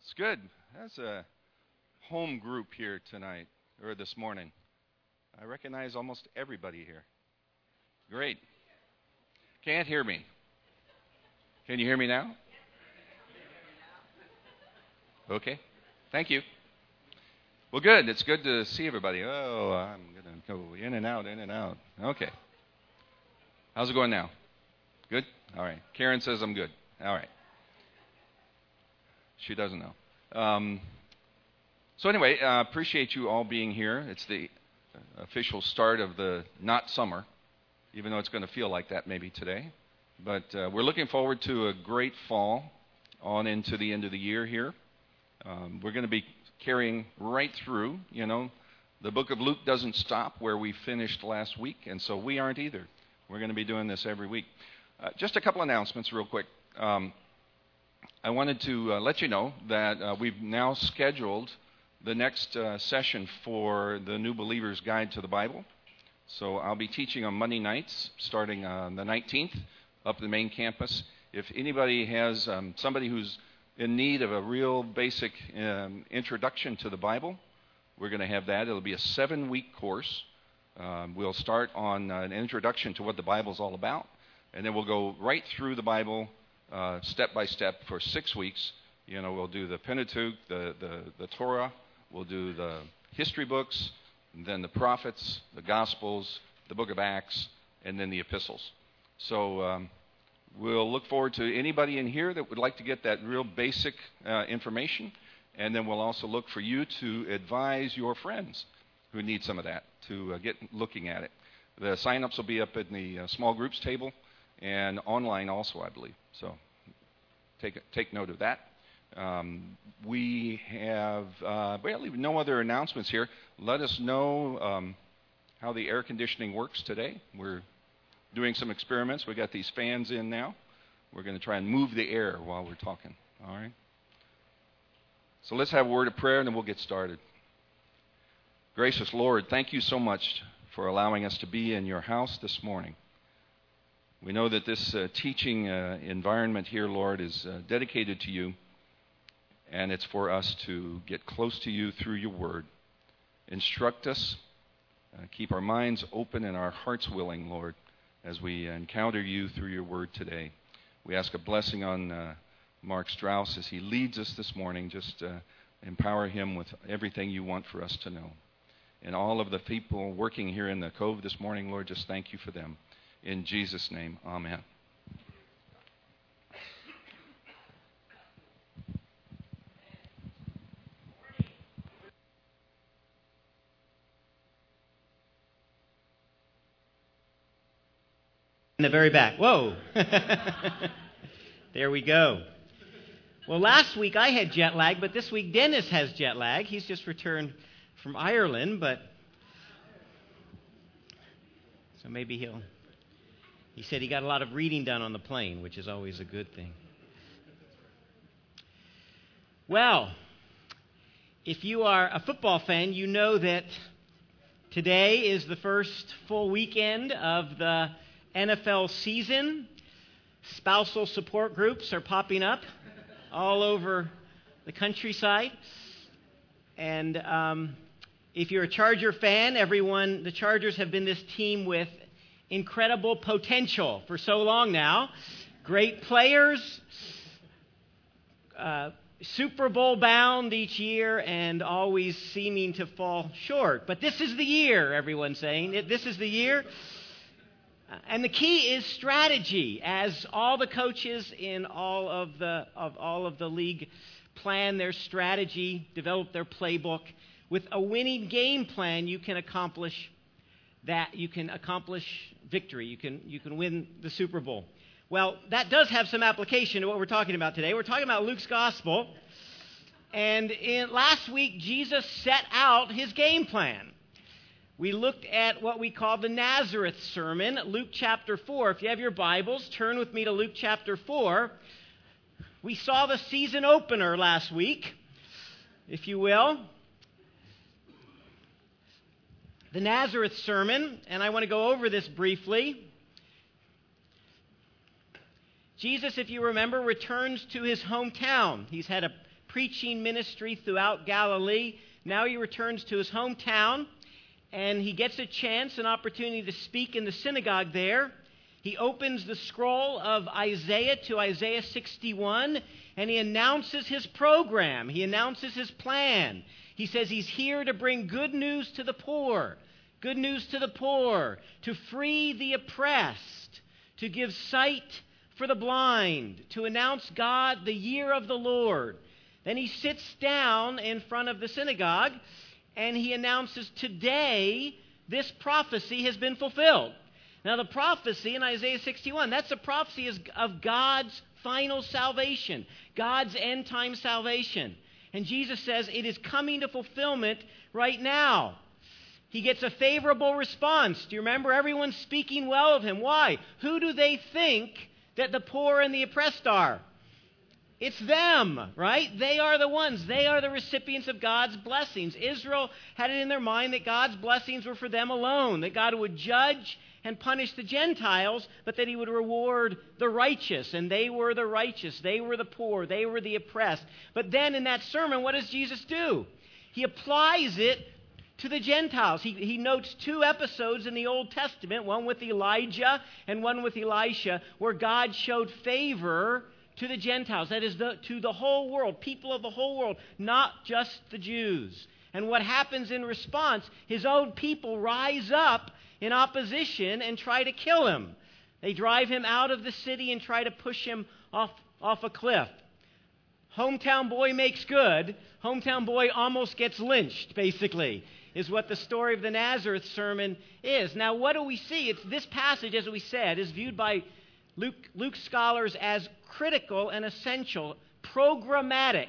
It's good. That's a home group here tonight, or this morning. I recognize almost everybody here. Great. Can't hear me. Can you hear me now? Okay. Thank you. Well, good. It's good to see everybody. Oh, I'm going to go in and out, in and out. Okay. How's it going now? Good? All right. Karen says I'm good. All right. She doesn't know. So anyway, appreciate you all being here. It's the official start of the not summer, even though it's going to feel like that maybe today. But we're looking forward to a great fall on into the end of the year here. We're going to be carrying right through. You know, the book of Luke doesn't stop where we finished last week, and so we aren't either. We're going to be doing this every week. Just a couple announcements real quick. I wanted to let you know that we've now scheduled the next session for the New Believer's Guide to the Bible. So I'll be teaching on Monday nights starting on the 19th up at the main campus. If anybody has somebody who's in need of a real basic introduction to the Bible, we're going to have that. It'll be a 7-week course. We'll start on an introduction to what the Bible's all about, and then we'll go right through the Bible step by step for 6 weeks. You know, we'll do the Pentateuch, the Torah, we'll do the history books, and then the prophets, the Gospels, the book of Acts, and then the epistles. So we'll look forward to anybody in here that would like to get that real basic information, and then we'll also look for you to advise your friends who need some of that to get looking at it. The sign-ups will be up in the small groups table and online also, I believe. So take note of that. We have really no other announcements here. Let us know how the air conditioning works today. We're doing some experiments. We got these fans in now. We're going to try and move the air while we're talking. All right? So let's have a word of prayer and then we'll get started. Gracious Lord, thank you so much for allowing us to be in your house this morning. We know that this teaching environment here, Lord, is dedicated to you, and it's for us to get close to you through your word. Instruct us, keep our minds open and our hearts willing, Lord, as we encounter you through your word today. We ask a blessing on Mark Strauss as he leads us this morning. Just empower him with everything you want for us to know. And all of the people working here in the Cove this morning, Lord, just thank you for them. In Jesus' name, amen. In the very back. Whoa. There we go. Well, last week I had jet lag, but this week Dennis has jet lag. He's just returned from Ireland, but so maybe he said he got a lot of reading done on the plane, which is always a good thing. Well, if you are a football fan, you know that today is the first full weekend of the NFL season. Spousal support groups are popping up all over the countryside. And if you're a Charger fan, the Chargers have been this team with incredible potential for so long now. Great players, Super Bowl bound each year, and always seeming to fall short. But this is the year, everyone's saying. This is the year. And the key is strategy, as all the coaches in all of the league plan their strategy, develop their playbook. With a winning game plan, you can accomplish that. You can accomplish victory. You can win the Super Bowl. Well, that does have some application to what we're talking about today. We're talking about Luke's Gospel. And last week, Jesus set out his game plan. We looked at what we call the Nazareth Sermon, Luke chapter 4. If you have your Bibles, turn with me to Luke chapter 4. We saw the season opener last week, if you will. The Nazareth Sermon, and I want to go over this briefly. Jesus, if you remember, returns to his hometown. He's had a preaching ministry throughout Galilee. Now he returns to his hometown, and he gets a chance, an opportunity to speak in the synagogue there. He opens the scroll of Isaiah to Isaiah 61, and he announces his program. He announces his plan. He says he's here to bring good news to the poor, good news to the poor, to free the oppressed, to give sight for the blind, to announce God, the year of the Lord. Then he sits down in front of the synagogue, and he announces, today this prophecy has been fulfilled. Now, the prophecy in Isaiah 61, that's a prophecy of God's final salvation, God's end-time salvation. And Jesus says it is coming to fulfillment right now. He gets a favorable response. Do you remember? Everyone's speaking well of him. Why? Who do they think that the poor and the oppressed are? It's them, right? They are the ones. They are the recipients of God's blessings. Israel had it in their mind that God's blessings were for them alone, that God would judge and punish the Gentiles, but that he would reward the righteous. And they were the righteous. They were the poor. They were the oppressed. But then in that sermon, what does Jesus do? He applies it to the Gentiles. He notes two episodes in the Old Testament, one with Elijah and one with Elisha, where God showed favor to the Gentiles. That is, to the whole world, people of the whole world, not just the Jews. And what happens in response? His own people rise up in opposition and try to kill him. They drive him out of the city and try to push him off a cliff. Hometown boy makes good. Hometown boy almost gets lynched, basically, is what the story of the Nazareth sermon is. Now, what do we see? It's this passage, as we said, is viewed by Luke scholars as critical and essential, programmatic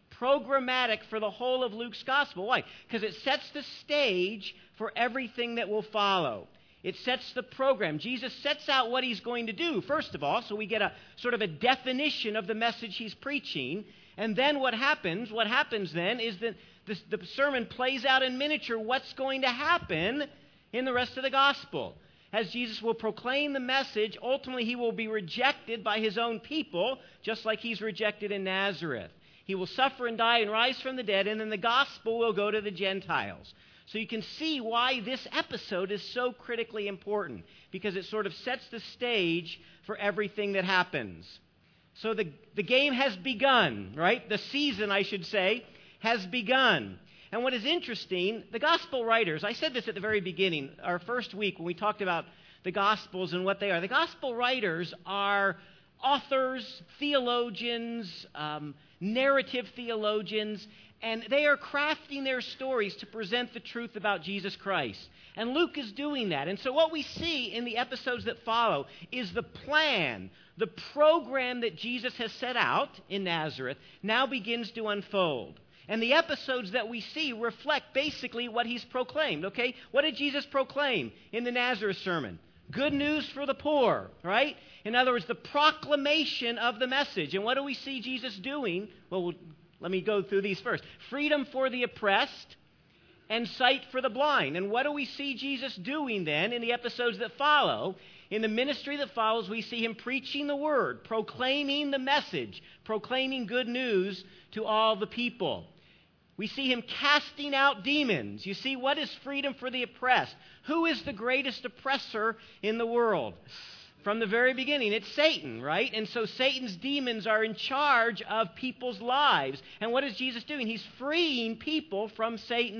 for the whole of Luke's gospel. Why? Because it sets the stage for everything that will follow. It sets the program. Jesus sets out what he's going to do, first of all, so we get a sort of a definition of the message he's preaching. And then what happens then is that the sermon plays out in miniature what's going to happen in the rest of the gospel. As Jesus will proclaim the message, ultimately he will be rejected by his own people, just like he's rejected in Nazareth. He will suffer and die and rise from the dead, and then the gospel will go to the Gentiles. So you can see why this episode is so critically important, because it sort of sets the stage for everything that happens. So the game has begun, right? The season, I should say, has begun. And what is interesting, the gospel writers, I said this at the very beginning, our first week when we talked about the gospels and what they are. The gospel writers are authors, theologians, narrative theologians, and they are crafting their stories to present the truth about Jesus Christ. And Luke is doing that. And so what we see in the episodes that follow is the plan, the program that Jesus has set out in Nazareth now begins to unfold. And the episodes that we see reflect basically what he's proclaimed, okay? What did Jesus proclaim in the Nazareth sermon? Good news for the poor, right? In other words, the proclamation of the message. And what do we see Jesus doing? Well, let me go through these first. Freedom for the oppressed and sight for the blind. And what do we see Jesus doing then in the episodes that follow? In the ministry that follows, we see him preaching the word, proclaiming the message, proclaiming good news to all the people. We see him casting out demons. You see, what is freedom for the oppressed? Who is the greatest oppressor in the world? From the very beginning, it's Satan, right? And so Satan's demons are in charge of people's lives. And what is Jesus doing? He's freeing people from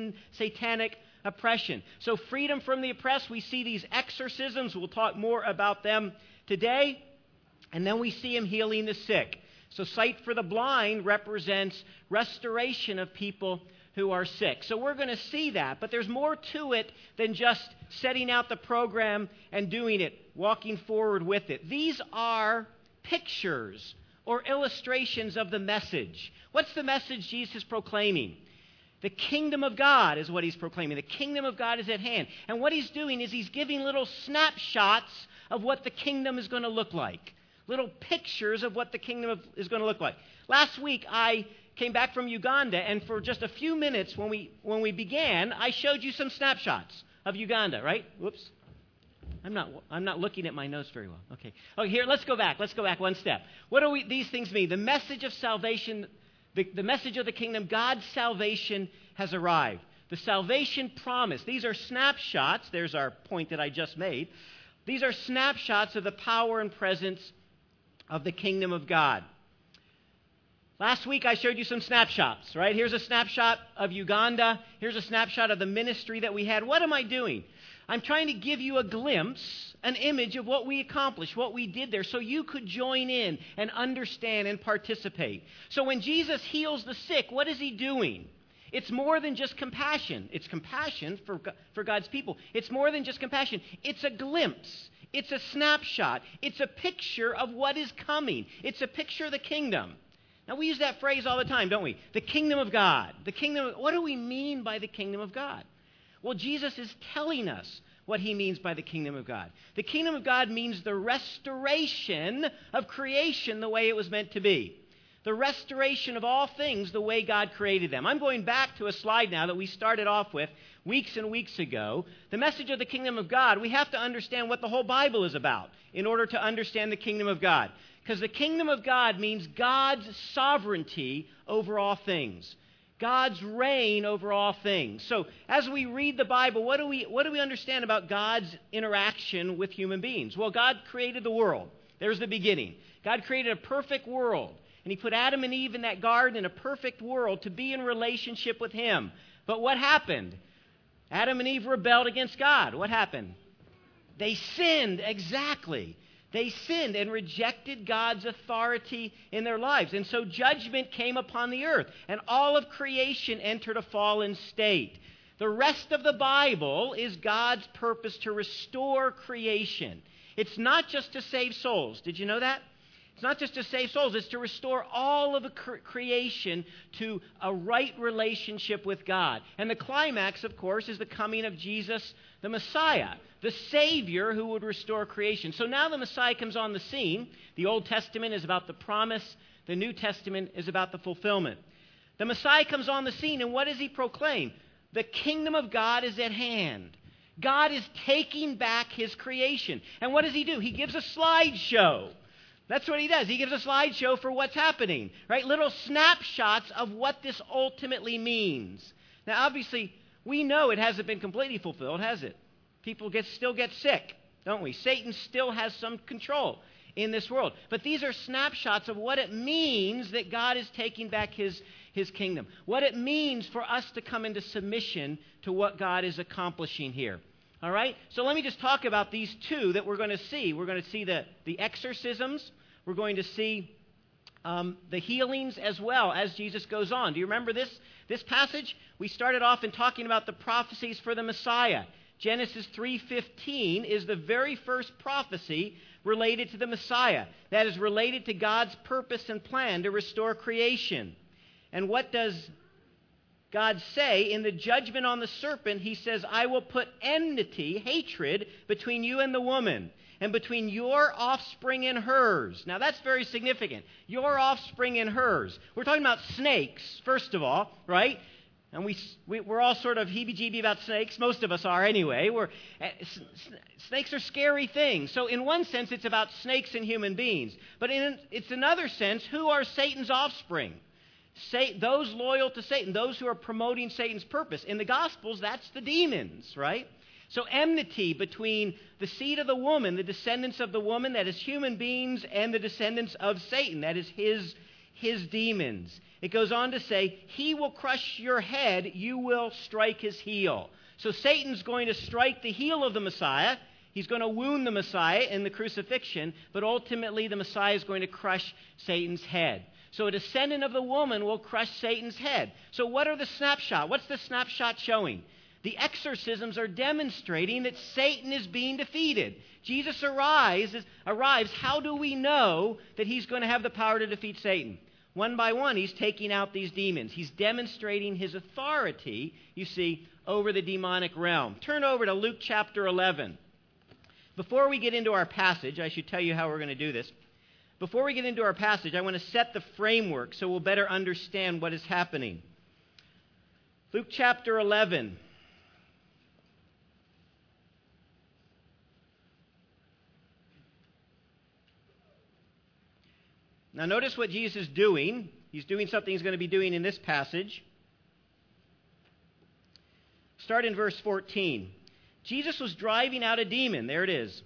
satanic oppression. So freedom from the oppressed, we see these exorcisms. We'll talk more about them today. And then we see him healing the sick. So sight for the blind represents restoration of people who are sick. So we're going to see that. But there's more to it than just setting out the program and doing it, walking forward with it. These are pictures or illustrations of the message. What's the message Jesus is proclaiming? The kingdom of God is what he's proclaiming. The kingdom of God is at hand. And what he's doing is he's giving little snapshots of what the kingdom is going to look like. Little pictures of what the kingdom is going to look like. Last week, I came back from Uganda, and for just a few minutes when we began, I showed you some snapshots of Uganda, right? Whoops. I'm not looking at my notes very well. Okay, here, let's go back. Let's go back one step. What do these things mean? The message of salvation, The message of the kingdom, God's salvation has arrived. The salvation promise. These are snapshots. There's our point that I just made. These are snapshots of the power and presence of the kingdom of God. Last week I showed you some snapshots, right? Here's a snapshot of Uganda. Here's a snapshot of the ministry that we had. What am I doing? I'm trying to give you a glimpse, an image of what we accomplished, what we did there, so you could join in and understand and participate. So when Jesus heals the sick, what is he doing? It's more than just compassion. It's compassion for God's people. It's more than just compassion. It's a glimpse. It's a snapshot. It's a picture of what is coming. It's a picture of the kingdom. Now, we use that phrase all the time, don't we? The kingdom of God. What do we mean by the kingdom of God? Well, Jesus is telling us what he means by the kingdom of God. The kingdom of God means the restoration of creation the way it was meant to be. The restoration of all things the way God created them. I'm going back to a slide now that we started off with weeks and weeks ago. The message of the kingdom of God, we have to understand what the whole Bible is about in order to understand the kingdom of God. Because the kingdom of God means God's sovereignty over all things. God's reign over all things. So as we read the Bible, what do we understand about God's interaction with human beings? Well, God created the world. There's the beginning. God created a perfect world. And he put Adam and Eve in that garden in a perfect world to be in relationship with him. But what happened? Adam and Eve rebelled against God. What happened? They sinned, exactly. They sinned and rejected God's authority in their lives. And so judgment came upon the earth, and all of creation entered a fallen state. The rest of the Bible is God's purpose to restore creation. It's not just to save souls. Did you know that? It's not just to save souls. It's to restore all of the creation to a right relationship with God. And the climax, of course, is the coming of Jesus, the Messiah, the Savior who would restore creation. So now the Messiah comes on the scene. The Old Testament is about the promise. The New Testament is about the fulfillment. The Messiah comes on the scene, and what does he proclaim? The kingdom of God is at hand. God is taking back his creation. And what does he do? He gives a slideshow. That's what he does. He gives a slideshow for what's happening, right? Little snapshots of what this ultimately means. Now, obviously, we know it hasn't been completely fulfilled, has it? People still get sick, don't we? Satan still has some control in this world. But these are snapshots of what it means that God is taking back his kingdom. What it means for us to come into submission to what God is accomplishing here. All right? So let me just talk about these two that we're going to see. We're going to see the exorcisms. We're going to see the healings as well as Jesus goes on. Do you remember this passage? We started off in talking about the prophecies for the Messiah. Genesis 3:15 is the very first prophecy related to the Messiah. That is related to God's purpose and plan to restore creation. And what does God say? In the judgment on the serpent, he says, I will put enmity, hatred, between you and the woman, and between your offspring and hers. Now that's very significant. Your offspring and hers. We're talking about snakes, first of all, right? And we're all sort of heebie-jeebie about snakes. Most of us are anyway. Snakes are scary things. So in one sense, it's about snakes and human beings. But it's another sense, who are Satan's offspring? Those loyal to Satan, those who are promoting Satan's purpose. In the Gospels, that's the demons, right? So enmity between the seed of the woman, the descendants of the woman, that is human beings, and the descendants of Satan, that is his demons. It goes on to say, he will crush your head, you will strike his heel. So Satan's going to strike the heel of the Messiah. He's going to wound the Messiah in the crucifixion, but ultimately the Messiah is going to crush Satan's head. So a descendant of the woman will crush Satan's head. So what are the snapshot? What's the snapshot showing? The exorcisms are demonstrating that Satan is being defeated. Jesus arrives. How do we know that he's going to have the power to defeat Satan? One by one, he's taking out these demons. He's demonstrating his authority, you see, over the demonic realm. Turn over to Luke chapter 11. Before we get into our passage, I should tell you how we're going to do this. Before we get into our passage, I want to set the framework so we'll better understand what is happening. Luke chapter 11. Now notice what Jesus is doing He's doing something he's going to be doing in this passage. Start in verse 14. Jesus was driving out a demon. There it is.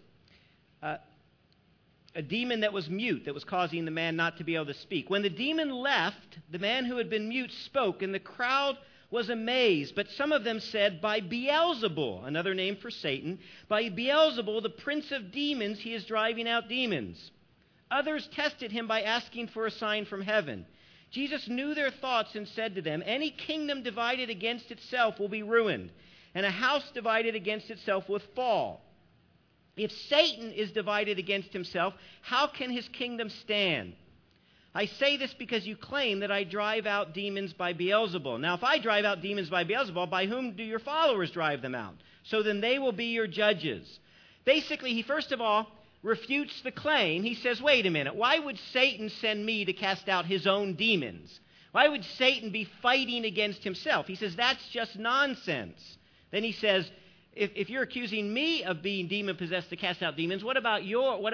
A demon that was mute, that was causing the man not to be able to speak. When the demon left, the man who had been mute spoke, and the crowd was amazed. But some of them said, by Beelzebul, another name for Satan, by Beelzebul, the prince of demons, he is driving out demons. Others tested him by asking for a sign from heaven. Jesus knew their thoughts and said to them, any kingdom divided against itself will be ruined, and a house divided against itself will fall. If Satan is divided against himself, how can his kingdom stand? I say this because you claim that I drive out demons by Beelzebul. Now, if I drive out demons by Beelzebul, by whom do your followers drive them out? So then they will be your judges. Basically, he first of all refutes the claim. He says, wait a minute, why would Satan send me to cast out his own demons? Why would Satan be fighting against himself? He says, that's just nonsense. Then he says, if you're accusing me of being demon-possessed to cast out demons, what about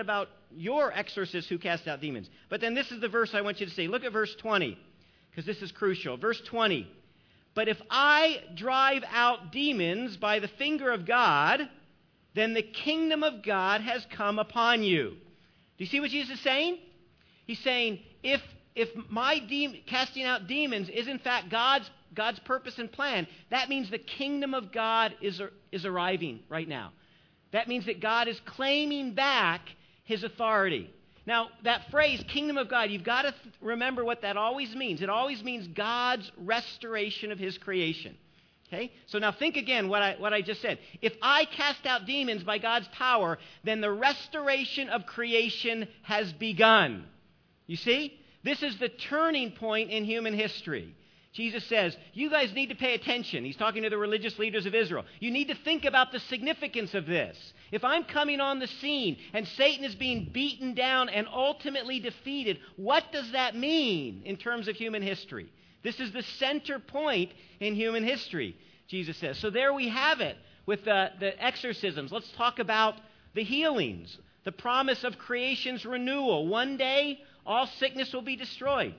your exorcists who cast out demons? But then this is the verse I want you to see. Look at verse 20, because this is crucial. Verse 20. But if I drive out demons by the finger of God, then the kingdom of God has come upon you. Do you see what Jesus is saying? He's saying, if my casting out demons is in fact God's purpose and plan, that means the kingdom of God is arriving right now. That means that God is claiming back his authority. Now, that phrase, kingdom of God, you've got to remember what that always means. It always means God's restoration of his creation. Okay? So now think again what I just said. If I cast out demons by God's power, then the restoration of creation has begun. You see? This is the turning point in human history. Jesus says, you guys need to pay attention. He's talking to the religious leaders of Israel. You need to think about the significance of this. If I'm coming on the scene and Satan is being beaten down and ultimately defeated, what does that mean in terms of human history? This is the center point in human history, Jesus says. So there we have it with the exorcisms. Let's talk about the healings, the promise of creation's renewal. One day, all sickness will be destroyed.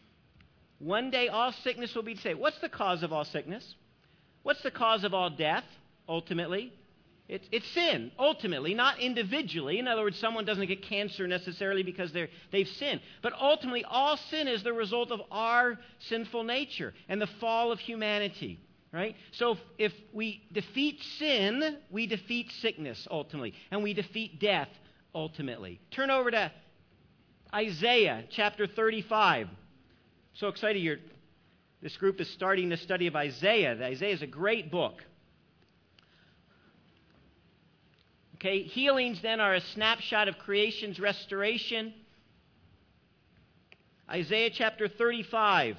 One day, all sickness will be saved. What's the cause of all sickness? What's the cause of all death, ultimately? It's sin, ultimately, not individually. In other words, someone doesn't get cancer necessarily because they've sinned. But ultimately, all sin is the result of our sinful nature and the fall of humanity. Right? So if we defeat sin, we defeat sickness, ultimately. And we defeat death, ultimately. Turn over to Isaiah chapter 35. So excited this group is starting the study of Isaiah. Isaiah is a great book. Okay, healings then are a snapshot of creation's restoration. Isaiah chapter 35.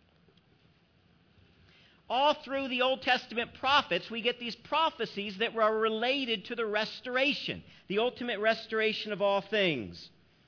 All through the Old Testament prophets, we get these prophecies that were related to the restoration, the ultimate restoration of all things.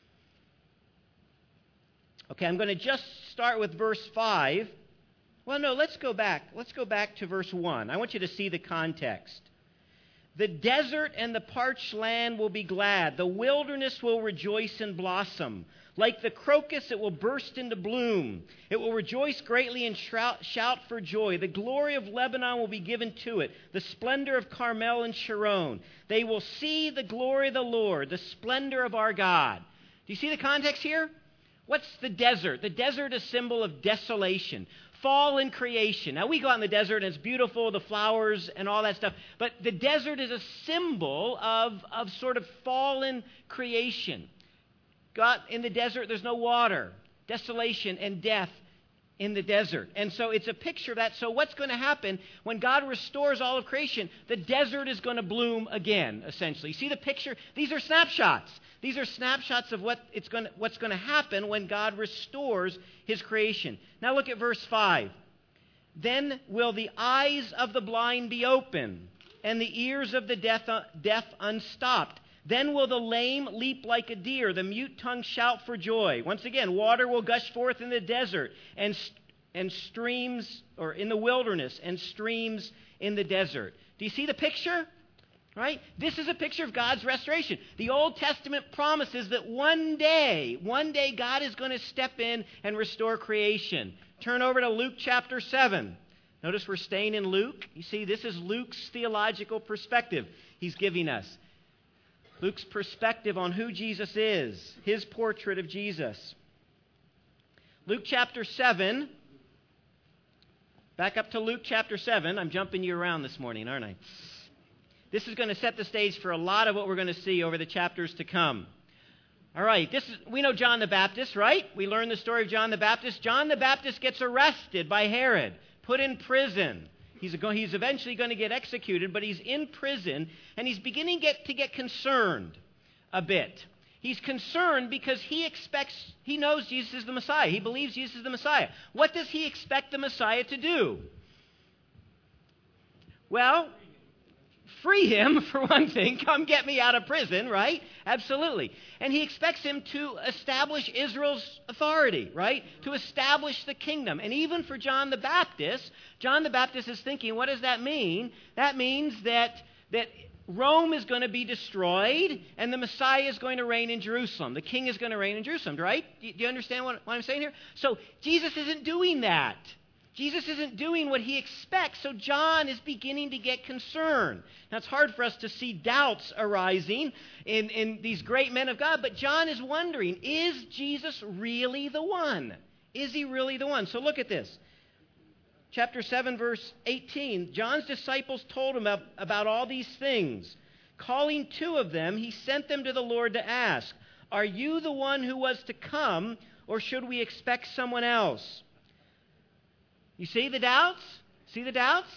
Okay, I'm going to just start with verse 5. Well, no, let's go back. Let's go back to verse 1. I want you to see the context. The desert and the parched land will be glad. The wilderness will rejoice and blossom. Like the crocus, it will burst into bloom. It will rejoice greatly and shout for joy. The glory of Lebanon will be given to it, the splendor of Carmel and Sharon. They will see the glory of the Lord, the splendor of our God. Do you see the context here? What's the desert? The desert is a symbol of desolation, fall in creation. Now, we go out in the desert and it's beautiful, the flowers and all that stuff. But the desert is a symbol of sort of fallen creation. God, in the desert, there's no water, desolation and death in the desert. And so it's a picture of that. So what's going to happen when God restores all of creation? The desert is going to bloom again, essentially. See the picture? These are snapshots. These are snapshots of what's going to happen when God restores his creation. Now look at verse 5. Then will the eyes of the blind be open, and the ears of the deaf unstopped. Then will the lame leap like a deer, the mute tongue shout for joy. Once again, water will gush forth in the desert, and streams, or in the wilderness, and streams in the desert. Do you see the picture? Right? This is a picture of God's restoration. The Old Testament promises that one day God is going to step in and restore creation. Turn over to Luke chapter 7. Notice we're staying in Luke. You see, this is Luke's theological perspective he's giving us. Luke's perspective on who Jesus is, his portrait of Jesus. Luke chapter 7. Back up to Luke chapter 7. I'm jumping you around this morning, aren't I? This is going to set the stage for a lot of what we're going to see over the chapters to come. All right, we know John the Baptist, right? We learn the story of John the Baptist. John the Baptist gets arrested by Herod, put in prison. He's eventually going to get executed, but he's in prison, and he's beginning to get concerned a bit. He's concerned because he knows Jesus is the Messiah. He believes Jesus is the Messiah. What does he expect the Messiah to do? Well, free him, for one thing. Come get me out of prison, right? Absolutely. And he expects him to establish Israel's authority, right? To establish the kingdom. And even for John the Baptist is thinking, what does that mean? That means that Rome is going to be destroyed and the Messiah is going to reign in Jerusalem. The king is going to reign in Jerusalem, right? Do you understand what I'm saying here? So Jesus isn't doing that. Jesus isn't doing what he expects, so John is beginning to get concerned. Now, it's hard for us to see doubts arising in these great men of God, but John is wondering, is Jesus really the one? Is he really the one? So look at this. Chapter 7, verse 18. John's disciples told him about all these things. Calling two of them, he sent them to the Lord to ask, "Are you the one who was to come, or should we expect someone else?" You see the doubts? See the doubts?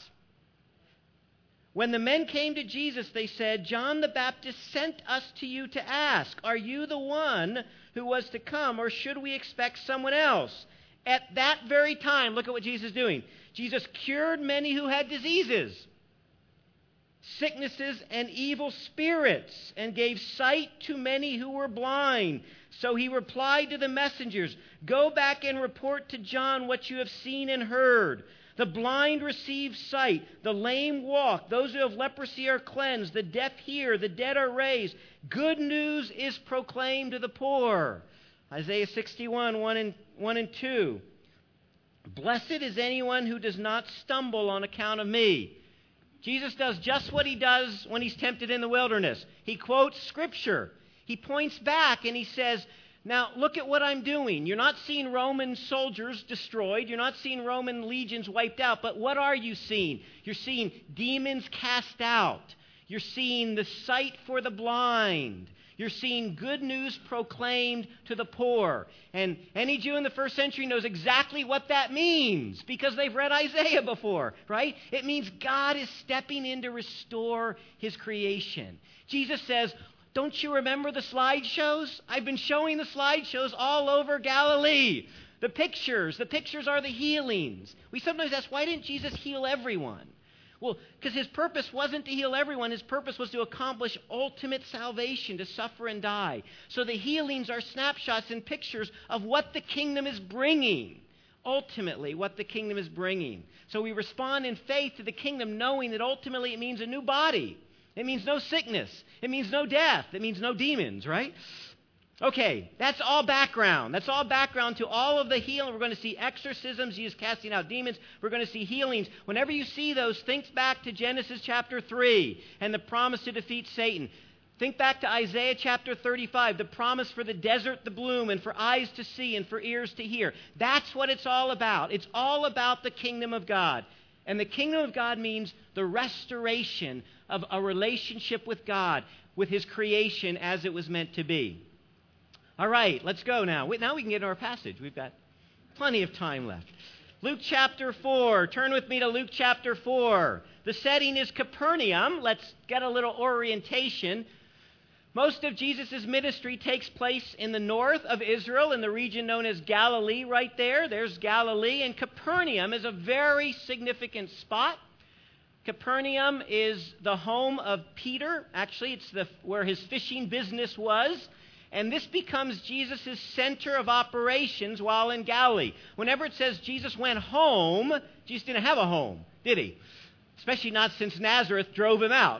When the men came to Jesus, they said, "John the Baptist sent us to you to ask, 'Are you the one who was to come, or should we expect someone else?'" At that very time, look at what Jesus is doing. Jesus cured many who had diseases, sicknesses, and evil spirits, and gave sight to many who were blind. So he replied to the messengers, "Go back and report to John what you have seen and heard. The blind receive sight, the lame walk, those who have leprosy are cleansed, the deaf hear, the dead are raised. Good news is proclaimed to the poor." Isaiah 61, 1 and 2. "Blessed is anyone who does not stumble on account of me." Jesus does just what he does when he's tempted in the wilderness. He quotes Scripture. He points back and he says, now look at what I'm doing. You're not seeing Roman soldiers destroyed. You're not seeing Roman legions wiped out. But what are you seeing? You're seeing demons cast out. You're seeing the sight for the blind. You're seeing good news proclaimed to the poor. And any Jew in the first century knows exactly what that means because they've read Isaiah before, right? It means God is stepping in to restore his creation. Jesus says, don't you remember the slideshows? I've been showing the slideshows all over Galilee. The pictures are the healings. We sometimes ask, why didn't Jesus heal everyone? Well, because his purpose wasn't to heal everyone. His purpose was to accomplish ultimate salvation, to suffer and die. So the healings are snapshots and pictures of what the kingdom is bringing. Ultimately, what the kingdom is bringing. So we respond in faith to the kingdom, knowing that ultimately it means a new body. It means no sickness. It means no death. It means no demons, right? Okay, that's all background. That's all background to all of the healing. We're going to see exorcisms, Jesus casting out demons. We're going to see healings. Whenever you see those, think back to Genesis chapter 3 and the promise to defeat Satan. Think back to Isaiah chapter 35, the promise for the desert to bloom and for eyes to see and for ears to hear. That's what it's all about. It's all about the kingdom of God. And the kingdom of God means the restoration of a relationship with God, with his creation as it was meant to be. All right, let's go now. Now we can get into our passage. We've got plenty of time left. Luke chapter 4. Turn with me to Luke chapter 4. The setting is Capernaum. Let's get a little orientation. Most of Jesus' ministry takes place in the north of Israel, in the region known as Galilee right there. There's Galilee, and Capernaum is a very significant spot. Capernaum is the home of Peter. Actually, it's where his fishing business was. And this becomes Jesus' center of operations while in Galilee. Whenever it says Jesus went home, Jesus didn't have a home, did he? Especially not since Nazareth drove him out.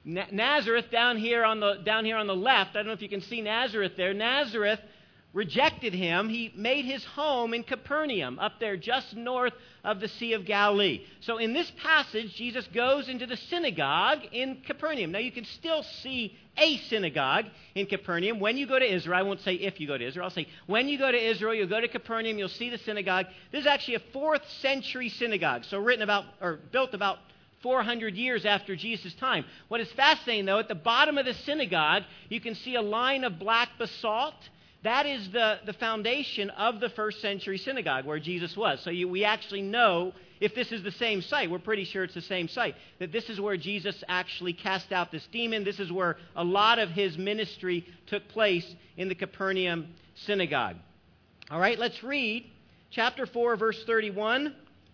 Nazareth down here on the left, I don't know if you can see Nazareth there. Nazareth rejected him. He made his home in Capernaum, up there just north of the Sea of Galilee. So in this passage, Jesus goes into the synagogue in Capernaum. Now you can still see a synagogue in Capernaum. When you go to Israel, I won't say if you go to Israel, I'll say when you go to Israel, you'll go to Capernaum, you'll see the synagogue. This is actually a 4th century synagogue, so built about 400 years after Jesus' time. What is fascinating, though, at the bottom of the synagogue, you can see a line of black basalt. That is the foundation of the 1st century synagogue where Jesus was. So we actually know if this is the same site. We're pretty sure it's the same site. That this is where Jesus actually cast out this demon. This is where a lot of his ministry took place, in the Capernaum synagogue. All right, let's read chapter 4, verse 31.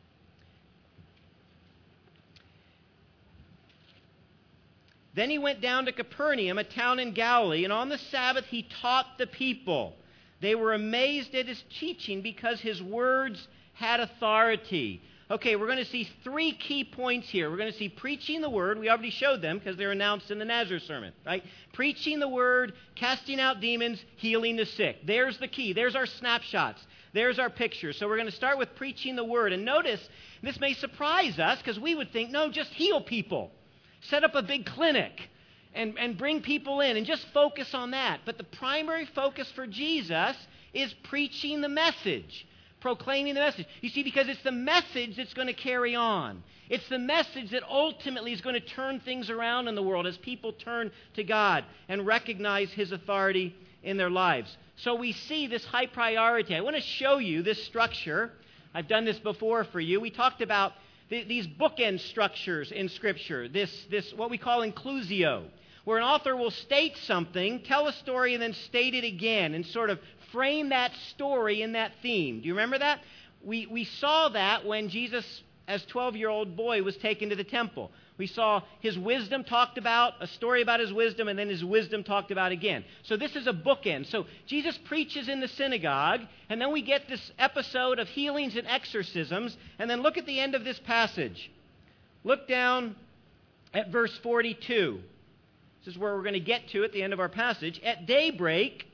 Then he went down to Capernaum, a town in Galilee, and on the Sabbath he taught the people. They were amazed at his teaching because his words had authority. Okay, we're going to see 3 key points here. We're going to see preaching the word. We already showed them because they're announced in the Nazareth sermon, right? Preaching the word, casting out demons, healing the sick. There's the key. There's our snapshots. There's our picture. So we're going to start with preaching the word. And notice, this may surprise us because we would think, no, just heal people. Set up a big clinic and bring people in and just focus on that. But the primary focus for Jesus is preaching the message, proclaiming the message. You see, because it's the message that's going to carry on. It's the message that ultimately is going to turn things around in the world as people turn to God and recognize his authority in their lives. So we see this high priority. I want to show you this structure. I've done this before for you. We talked about these bookend structures in Scripture, this what we call inclusio, where an author will state something, tell a story, and then state it again, and sort of frame that story in that theme. Do you remember that? We saw that when Jesus, as 12-year-old boy, was taken to the temple. We saw his wisdom talked about, a story about his wisdom, and then his wisdom talked about again. So this is a bookend. So Jesus preaches in the synagogue, and then we get this episode of healings and exorcisms, and then look at the end of this passage. Look down at verse 42. This is where we're going to get to at the end of our passage. At daybreak,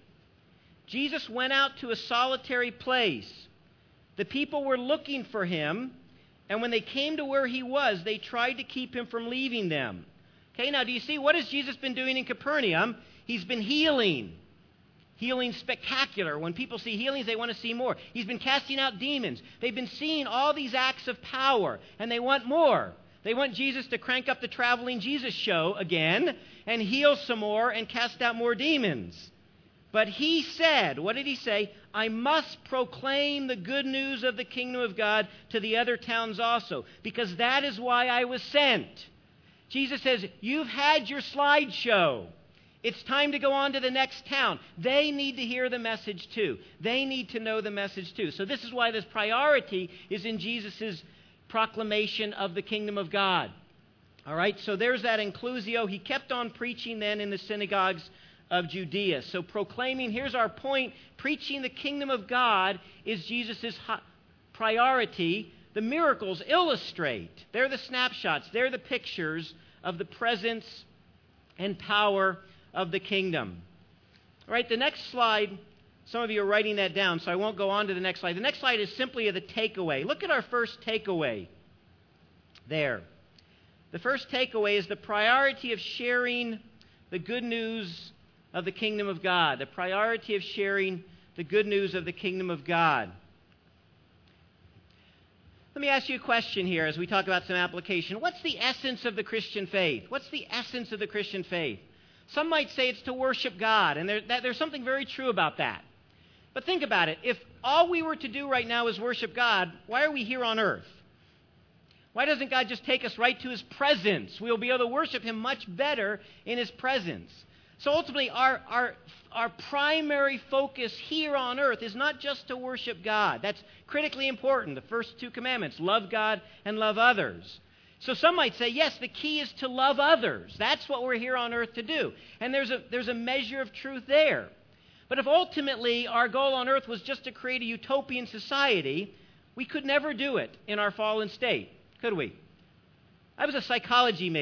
Jesus went out to a solitary place. The people were looking for him, and when they came to where he was, they tried to keep him from leaving them. Okay, now do you see, what has Jesus been doing in Capernaum? He's been healing. Healing spectacular. When people see healings, they want to see more. He's been casting out demons. They've been seeing all these acts of power, and they want more. They want Jesus to crank up the traveling Jesus show again and heal some more and cast out more demons. But he said, what did he say? I must proclaim the good news of the kingdom of God to the other towns also, because that is why I was sent. Jesus says, you've had your slideshow. It's time to go on to the next town. They need to hear the message too. They need to know the message too. So this is why this priority is in Jesus' proclamation of the kingdom of God. All right, so there's that inclusio. He kept on preaching then in the synagogues of Judea. So proclaiming, here's our point, preaching the kingdom of God is Jesus' priority. The miracles illustrate. They're the snapshots. They're the pictures of the presence and power of the kingdom. All right, the next slide, some of you are writing that down, so I won't go on to the next slide. The next slide is simply the takeaway. Look at our first takeaway there. The first takeaway is the priority of sharing the good news of the kingdom of God. The priority of sharing the good news of the kingdom of God. Let me ask you a question here as we talk about some application. What's the essence of the Christian faith? What's the essence of the Christian faith? Some might say it's to worship God, and there's something very true about that. But think about it. If all we were to do right now is worship God, why are we here on earth? Why doesn't God just take us right to his presence? We'll be able to worship him much better in his presence. So ultimately, our primary focus here on earth is not just to worship God. That's critically important. The first 2 commandments, love God and love others. So some might say, yes, the key is to love others. That's what we're here on earth to do. And there's a measure of truth there. But if ultimately our goal on earth was just to create a utopian society, we could never do it in our fallen state, could we? I was a psychology major.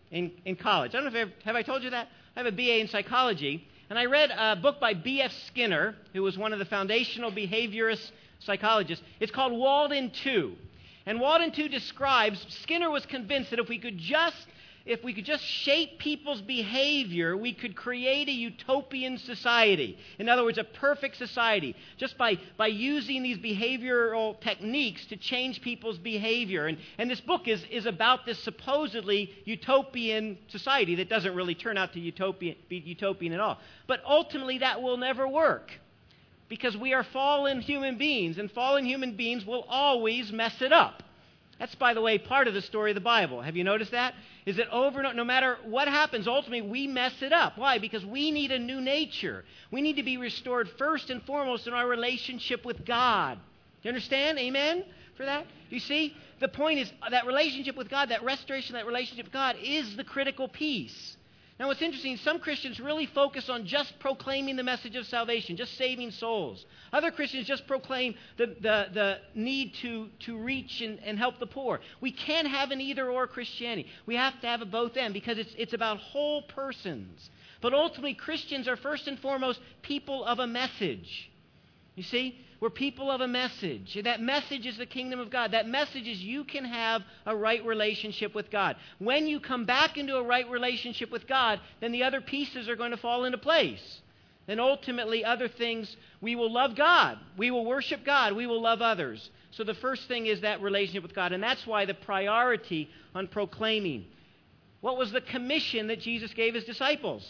in college. I don't know if have I told you that? I have a BA in psychology, and I read a book by B.F. Skinner, who was one of the foundational behaviorist psychologists. It's called Walden 2. And Walden 2 describes, Skinner was convinced that if we could just shape people's behavior, we could create a utopian society. In other words, a perfect society, just by using these behavioral techniques to change people's behavior. And this book is about this supposedly utopian society that doesn't really turn out to be utopian at all. But ultimately, that will never work, because we are fallen human beings, and fallen human beings will always mess it up. That's, by the way, part of the story of the Bible. Have you noticed that? Is that over and over, no matter what happens, ultimately we mess it up. Why? Because we need a new nature. We need to be restored first and foremost in our relationship with God. Do you understand? Amen? For that? You see? The point is that relationship with God, that restoration of that relationship with God is the critical piece. Now, what's interesting, some Christians really focus on just proclaiming the message of salvation, just saving souls. Other Christians just proclaim the need to reach and help the poor. We can't have an either-or Christianity. We have to have a both and, because it's about whole persons. But ultimately, Christians are first and foremost people of a message. You see? We're people of a message. That message is the kingdom of God. That message is you can have a right relationship with God. When you come back into a right relationship with God, then the other pieces are going to fall into place. Then ultimately, other things, we will love God. We will worship God. We will love others. So the first thing is that relationship with God. And that's why the priority on proclaiming. What was the commission that Jesus gave his disciples?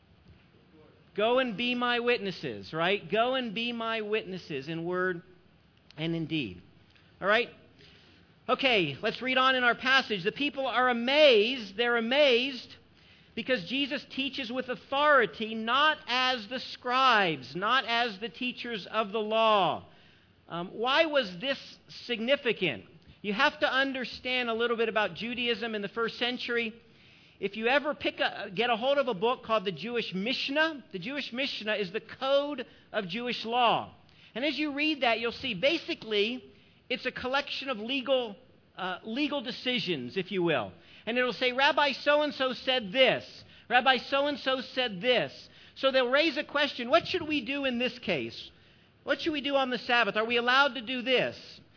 Go and be my witnesses, right? Go and be my witnesses in word and in deed. All right? Okay, let's read on in our passage. The people are amazed. They're amazed because Jesus teaches with authority, not as the scribes, not as the teachers of the law. Why was this significant? You have to understand a little bit about Judaism in the first century. If you ever get a hold of a book called the Jewish Mishnah, the Jewish Mishnah is the code of Jewish law. And as you read that, you'll see basically it's a collection of legal decisions, if you will. And it'll say, Rabbi so-and-so said this. Rabbi so-and-so said this. So they'll raise a question, what should we do in this case? What should we do on the Sabbath? Are we allowed to do this?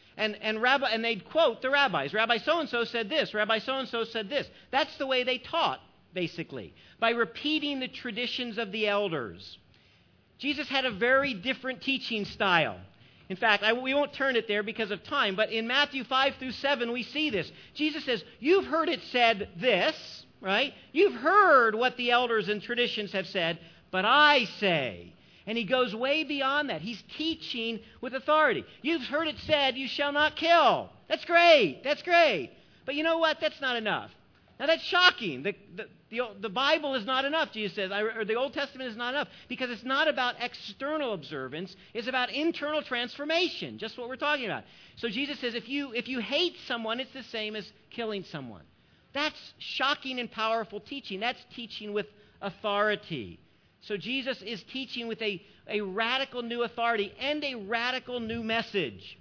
And they'd quote the rabbis. Rabbi so-and-so said this. Rabbi so-and-so said this. That's the way they taught, basically, by repeating the traditions of the elders. Jesus had a very different teaching style. In fact, we won't turn it there because of time, but in Matthew 5 through 7, we see this. Jesus says, you've heard it said this, right? You've heard what the elders and traditions have said, but I say... And he goes way beyond that. He's teaching with authority. You've heard it said, you shall not kill. That's great. That's great. But you know what? That's not enough. Now, that's shocking. The Bible is not enough, Jesus says, or the Old Testament is not enough, because it's not about external observance. It's about internal transformation, just what we're talking about. So Jesus says, if you hate someone, it's the same as killing someone. That's shocking and powerful teaching. That's teaching with authority. So Jesus is teaching with a radical new authority and a radical new message.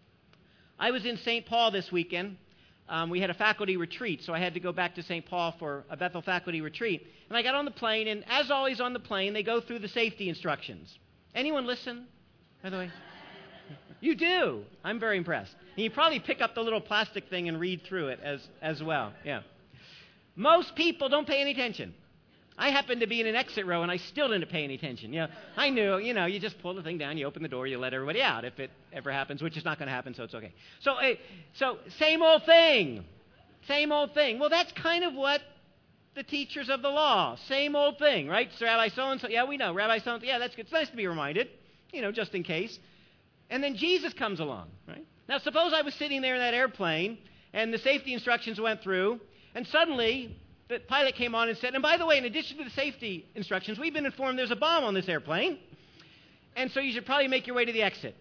I was in St. Paul this weekend. We had a faculty retreat, so I had to go back to St. Paul for a Bethel faculty retreat. And I got on the plane, and as always on the plane, they go through the safety instructions. Anyone listen, by the way? You do. I'm very impressed. And you probably pick up the little plastic thing and read through it as well. Yeah. Most people don't pay any attention. I happened to be in an exit row, and I still didn't pay any attention. I knew, you just pull the thing down, you open the door, you let everybody out if it ever happens, which is not going to happen, so it's okay. So same old thing. Same old thing. Well, that's kind of what the teachers of the law, same old thing, right? So Rabbi so-and-so, yeah, we know. Rabbi so-and-so, yeah, that's good. It's nice to be reminded, just in case. And then Jesus comes along, right? Now, suppose I was sitting there in that airplane, and the safety instructions went through, and suddenly... the pilot came on and said, and by the way, in addition to the safety instructions, we've been informed there's a bomb on this airplane, and so you should probably make your way to the exit.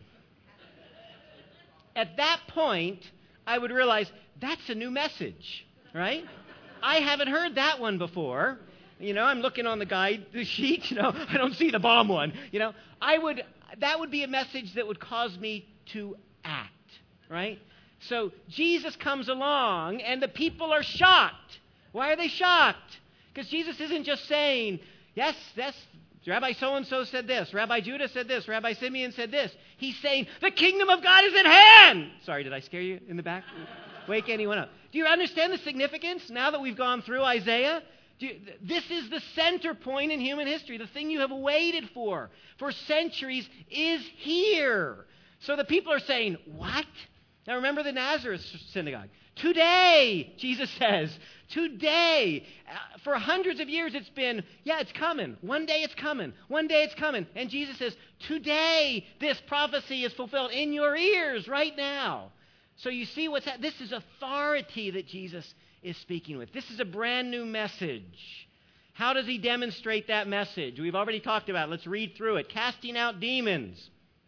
At that point, I would realize that's a new message, right? I haven't heard that one before. I'm looking on the sheet, I don't see the bomb one. That would be a message that would cause me to act, right? So Jesus comes along, and the people are shocked. Why are they shocked? Because Jesus isn't just saying, yes, Rabbi so-and-so said this, Rabbi Judah said this, Rabbi Simeon said this. He's saying, the kingdom of God is at hand. Sorry, did I scare you in the back? Wake anyone up. Do you understand the significance now that we've gone through Isaiah? This is the center point in human history. The thing you have waited for centuries is here. So the people are saying, what? Now remember the Nazareth synagogue. Today, Jesus says, today. For hundreds of years it's been, it's coming. One day it's coming. One day it's coming. And Jesus says, today this prophecy is fulfilled in your ears right now. So you see this is authority that Jesus is speaking with. This is a brand new message. How does he demonstrate that message? We've already talked about it. Let's read through it. Casting out demons.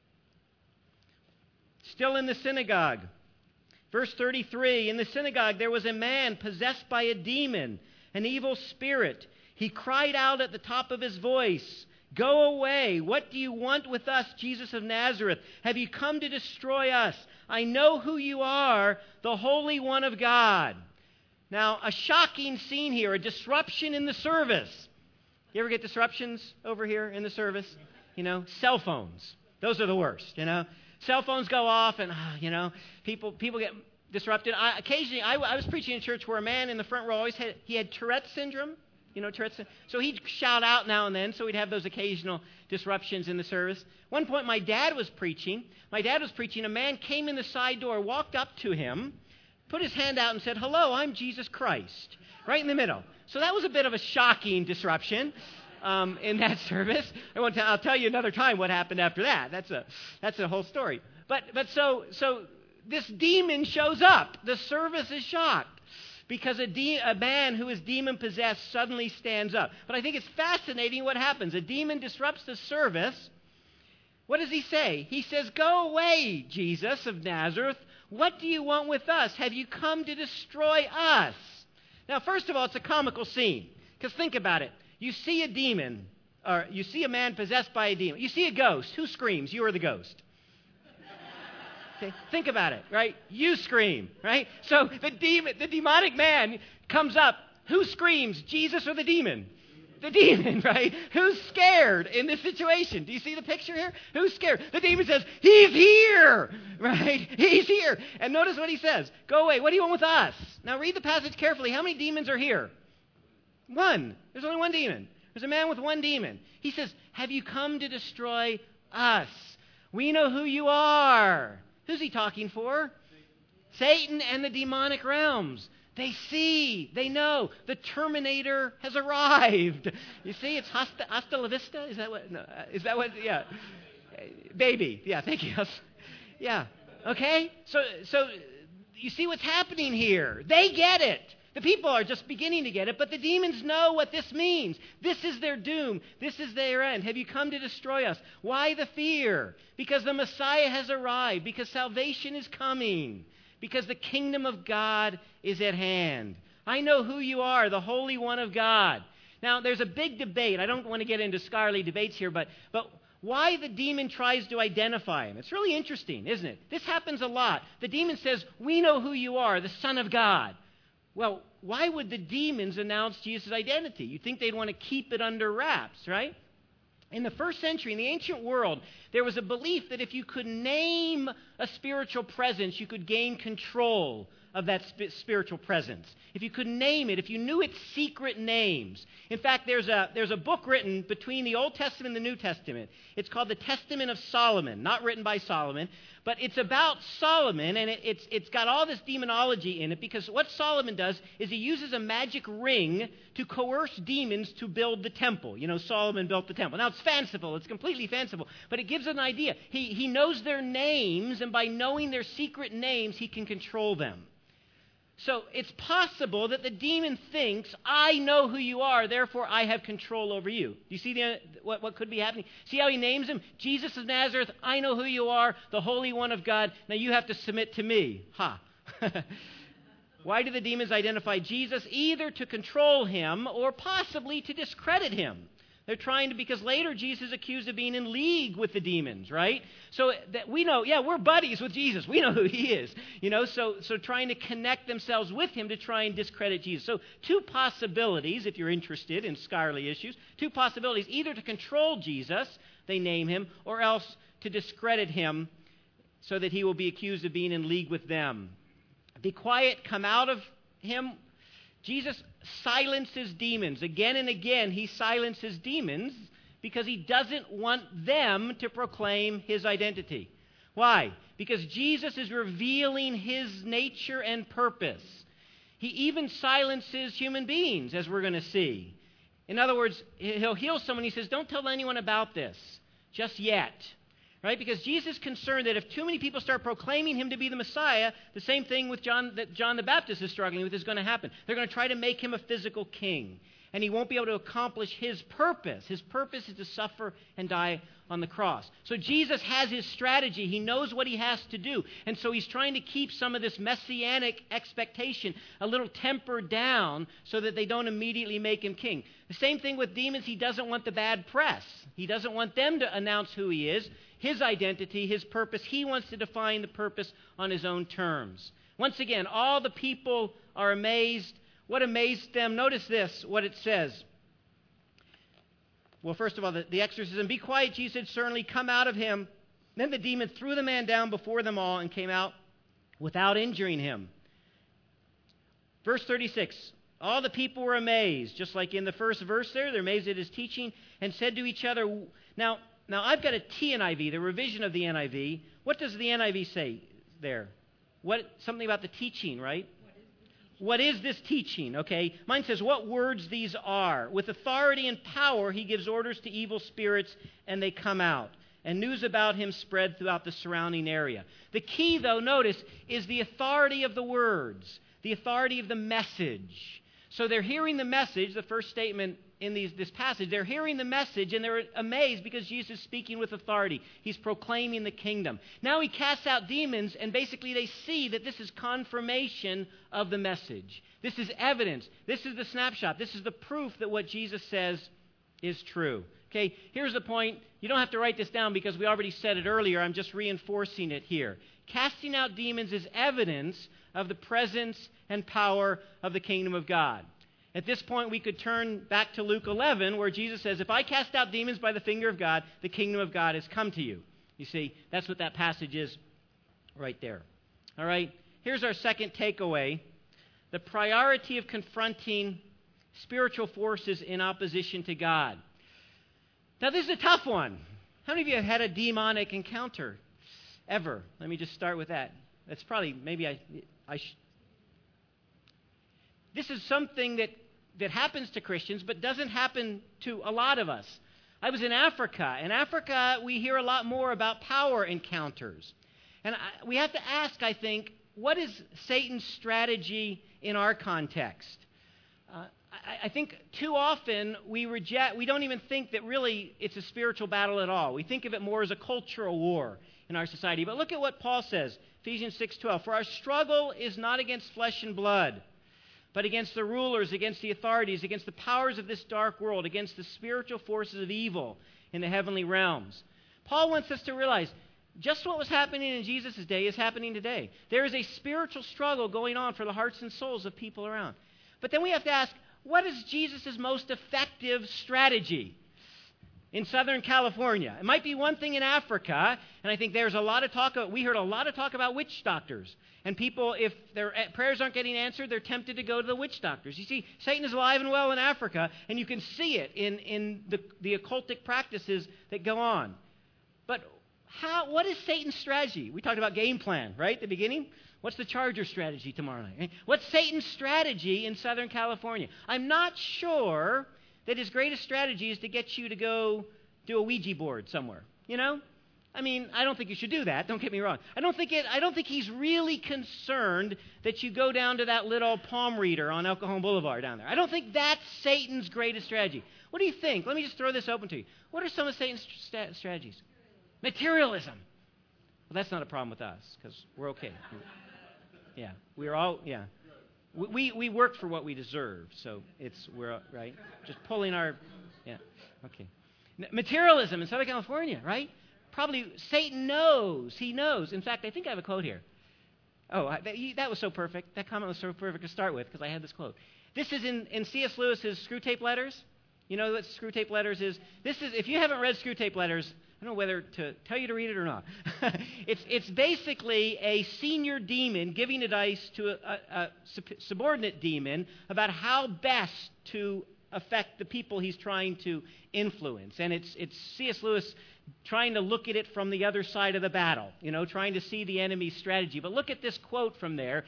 Still in the synagogue. Verse 33, in the synagogue there was a man possessed by a demon, an evil spirit. He cried out at the top of his voice, "Go away! What do you want with us, Jesus of Nazareth? Have you come to destroy us? I know who you are, the Holy One of God." Now, a shocking scene here, a disruption in the service. You ever get disruptions over here in the service? Cell phones. Those are the worst, Cell phones go off and, people get disrupted. Occasionally, I was preaching in a church where a man in the front row he had Tourette's syndrome. Tourette's. So he'd shout out now and then, so we'd have those occasional disruptions in the service. One point, my dad was preaching. A man came in the side door, walked up to him, put his hand out and said, "Hello, I'm Jesus Christ," right in the middle. So that was a bit of a shocking disruption. In that service. I'll tell you another time what happened after that. That's a whole story. But so this demon shows up. The service is shocked because a man who is demon-possessed suddenly stands up. But I think it's fascinating what happens. A demon disrupts the service. What does he say? He says, "Go away, Jesus of Nazareth. What do you want with us? Have you come to destroy us?" Now, first of all, it's a comical scene. Because think about it. You see a demon, or you see a man possessed by a demon. You see a ghost. Who screams? You or the ghost? Okay, think about it, right? You scream, right? So the demonic man comes up. Who screams? Jesus or the demon? The demon, right? Who's scared in this situation? Do you see the picture here? Who's scared? The demon says, "He's here," right? He's here. And notice what he says. "Go away. What do you want with us?" Now read the passage carefully. How many demons are here? One. There's only one demon. There's a man with one demon. He says, "Have you come to destroy us? We know who you are." Who's he talking for? Satan and the demonic realms. They see, they know, the Terminator has arrived. You see, it's hasta la vista? Is that what? No, is that what? Yeah. Baby. Yeah, thank you. Yeah. Okay? So you see what's happening here. They get it. The people are just beginning to get it, but the demons know what this means. This is their doom. This is their end. Have you come to destroy us? Why the fear? Because the Messiah has arrived. Because salvation is coming. Because the kingdom of God is at hand. I know who you are, the Holy One of God. Now, there's a big debate. I don't want to get into scholarly debates here, but why the demon tries to identify him. It's really interesting, isn't it? This happens a lot. The demon says, "We know who you are, the Son of God." Well, why would the demons announce Jesus' identity? You'd think they'd want to keep it under wraps, right? In the first century, in the ancient world, there was a belief that if you could name a spiritual presence, you could gain control of that spiritual presence. If you could name it, if you knew its secret names. In fact, there's a book written between the Old Testament and the New Testament. It's called the Testament of Solomon, not written by Solomon, but it's about Solomon, and it's got all this demonology in it, because what Solomon does is he uses a magic ring to coerce demons to build the temple. Solomon built the temple. Now, it's fanciful. It's completely fanciful, but it gives an idea. He knows their names, and by knowing their secret names, he can control them. So it's possible that the demon thinks, "I know who you are, therefore I have control over you." Do you see what could be happening? See how he names him? Jesus of Nazareth, I know who you are, the Holy One of God. Now you have to submit to me. Ha. Why do the demons identify Jesus? Either to control him or possibly to discredit him. They're trying to, because later Jesus is accused of being in league with the demons, right? So that we know, yeah, we're buddies with Jesus. We know who he is, so trying to connect themselves with him to try and discredit Jesus. So two possibilities, if you're interested in scholarly issues, two possibilities, either to control Jesus, they name him, or else to discredit him so that he will be accused of being in league with them. Be quiet, come out of him. Jesus silences demons. Again and again, he silences demons because he doesn't want them to proclaim his identity. Why? Because Jesus is revealing his nature and purpose. He even silences human beings, as we're going to see. In other words, he'll heal someone. He says, don't tell anyone about this just yet. Right? Because Jesus is concerned that if too many people start proclaiming him to be the Messiah, the same thing with John the Baptist is struggling with is going to happen. They're going to try to make him a physical king. And he won't be able to accomplish his purpose. His purpose is to suffer and die on the cross. So Jesus has his strategy. He knows what he has to do. And so he's trying to keep some of this messianic expectation a little tempered down so that they don't immediately make him king. The same thing with demons. He doesn't want the bad press. He doesn't want them to announce who he is, his identity, his purpose. He wants to define the purpose on his own terms. Once again, all the people are amazed. What amazed them? Notice this, what it says. Well, first of all, the exorcism. Be quiet, Jesus said, certainly come out of him. Then the demon threw the man down before them all and came out without injuring him. Verse 36. All the people were amazed, just like in the first verse there. They're amazed at his teaching and said to each other. Now I've got a TNIV, the revision of the NIV. What does the NIV say there? Something about the teaching, right? What is this teaching? Okay. Mine says, what words these are. With authority and power, he gives orders to evil spirits, and they come out. And news about him spread throughout the surrounding area. The key, though, notice, is the authority of the words, the authority of the message. So they're hearing the message, the first statement in this passage. They're hearing the message, and they're amazed because Jesus is speaking with authority. He's proclaiming the kingdom. Now he casts out demons, and basically they see that this is confirmation of the message. This is evidence. This is the snapshot. This is the proof that what Jesus says is true. Okay, here's the point. You don't have to write this down because we already said it earlier. I'm just reinforcing it here. Casting out demons is evidence of the presence and power of the kingdom of God. At this point, we could turn back to Luke 11, where Jesus says, if I cast out demons by the finger of God, the kingdom of God has come to you. You see, that's what that passage is right there. All right, here's our second takeaway. The priority of confronting spiritual forces in opposition to God. Now, this is a tough one. How many of you have had a demonic encounter ever? Let me just start with that. That's probably, maybe this is something that happens to Christians, but doesn't happen to a lot of us. I was in Africa. In Africa, we hear a lot more about power encounters. And we have to ask, I think, what is Satan's strategy in our context? I think too often we don't even think that really it's a spiritual battle at all. We think of it more as a cultural war in our society. But look at what Paul says, Ephesians 6:12. For our struggle is not against flesh and blood, but against the rulers, against the authorities, against the powers of this dark world, against the spiritual forces of evil in the heavenly realms. Paul wants us to realize just what was happening in Jesus' day is happening today. There is a spiritual struggle going on for the hearts and souls of people around. But then we have to ask, what is Jesus' most effective strategy? In Southern California. It might be one thing in Africa, and I think there's a lot of talk. We heard a lot of talk about witch doctors. And people, if their prayers aren't getting answered, they're tempted to go to the witch doctors. You see, Satan is alive and well in Africa, and you can see it in the occultic practices that go on. But what is Satan's strategy? We talked about game plan, right, at the beginning? What's the Charger strategy tomorrow night? What's Satan's strategy in Southern California? I'm not sure that his greatest strategy is to get you to go do a Ouija board somewhere. You know? I mean, I don't think you should do that. Don't get me wrong. I don't think he's really concerned that you go down to that little palm reader on El Cajon Boulevard down there. I don't think that's Satan's greatest strategy. What do you think? Let me just throw this open to you. What are some of Satan's strategies? Materialism. Well, that's not a problem with us because we're okay. Yeah, we're all, yeah. We work for what we deserve, so we're right. Just pulling our, yeah. Okay. Materialism in Southern California, right? Probably Satan knows. He knows. In fact, I think I have a quote here. Oh, that was so perfect. That comment was so perfect to start with because I had this quote. This is in C.S. Lewis's Screwtape Letters. You know what Screwtape Letters is? This is, if you haven't read Screwtape Letters, I don't know whether to tell you to read it or not. It's basically a senior demon giving advice to a subordinate demon about how best to affect the people he's trying to influence. And it's C.S. Lewis trying to look at it from the other side of the battle, trying to see the enemy's strategy. But look at this quote from there.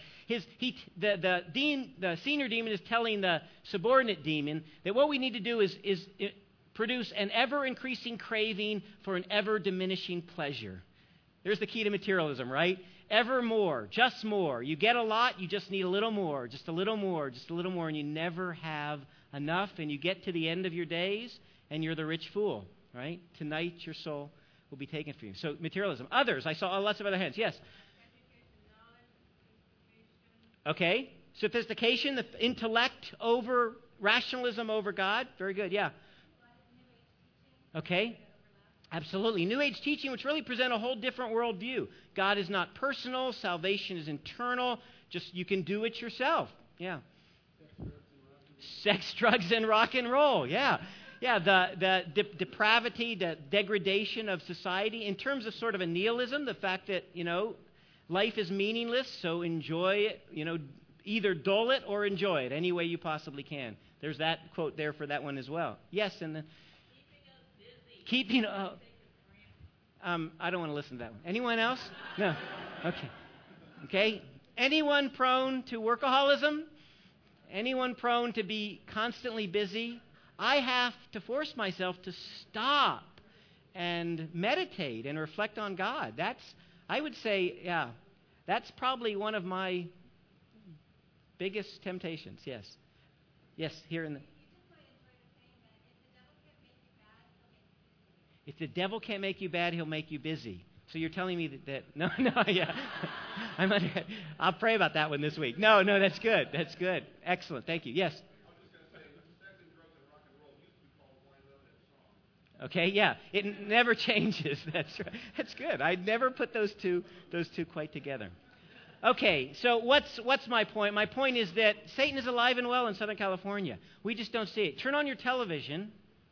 The senior demon is telling the subordinate demon that what we need to do is produce an ever-increasing craving for an ever-diminishing pleasure. There's the key to materialism, right? Ever more, just more. You get a lot, you just need a little more, just a little more, just a little more, and you never have enough, and you get to the end of your days, and you're the rich fool, right? Tonight your soul will be taken from you. So materialism. Others, I saw lots of other hands. Yes? Okay. Sophistication, the intellect over rationalism over God. Very good, yeah. Okay. Absolutely. New Age teaching, which really present a whole different worldview. God is not personal. Salvation is internal. Just you can do it yourself. Yeah. Sex, drugs, and rock and roll. Yeah. Yeah, the depravity, the degradation of society. In terms of sort of a nihilism, the fact that, life is meaningless, so enjoy it, either dull it or enjoy it any way you possibly can. There's that quote there for that one as well. Yes, and then... Keeping up. I don't want to listen to that one. Anyone else? No. Okay. Okay. Anyone prone to workaholism? Anyone prone to be constantly busy? I have to force myself to stop and meditate and reflect on God. I would say, that's probably one of my biggest temptations. Yes. Yes, here in the... If the devil can't make you bad, he'll make you busy. So you're telling me that no, yeah. I'll pray about that one this week. No, that's good. That's good. Excellent. Thank you. Yes? I was just going to say, sex and drugs and rock and roll used to be called Wine, Love, and Song. Okay, yeah. It never changes. That's right. That's good. I never put those two quite together. Okay, so what's my point? My point is that Satan is alive and well in Southern California. We just don't see it. Turn on your television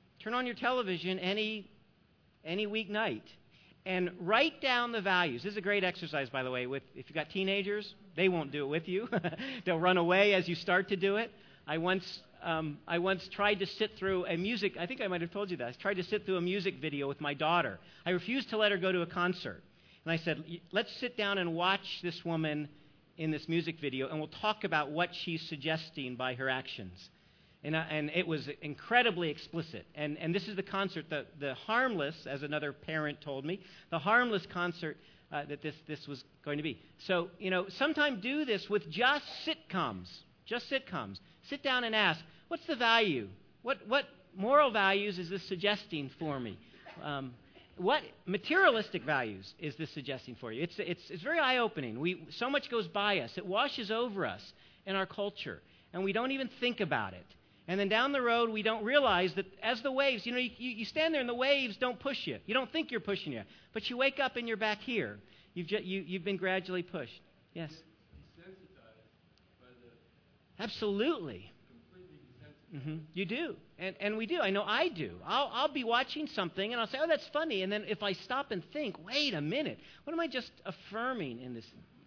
any weeknight and write down the values. This is a great exercise, by the way. If you've got teenagers, they won't do it with you. They'll run away as you start to do it. I once tried to sit through a music, I think I might have told you that. I tried to sit through a music video with my daughter. I refused to let her go to a concert. And I said, let's sit down and watch this woman in this music video, and we'll talk about what she's suggesting by her actions. And it was incredibly explicit. And this is the concert, the harmless, as another parent told me, the harmless concert that this was going to be. So, sometime do this with just sitcoms. Just sitcoms. Sit down and ask, what's the value? What moral values is this suggesting for me? What materialistic values is this suggesting for you? It's very eye-opening. So much goes by us. It washes over us in our culture, and we don't even think about it. And then down the road, we don't realize that as the waves, you stand there and the waves don't push you. You don't think you're pushing you. But you wake up and you're back here. You've been gradually pushed. Yes? Desensitized by the... Absolutely. Completely desensitized. Mm-hmm. You do. And we do. I know I do. I'll be watching something and I'll say, oh, that's funny. And then if I stop and think, wait a minute, what am I just affirming in this?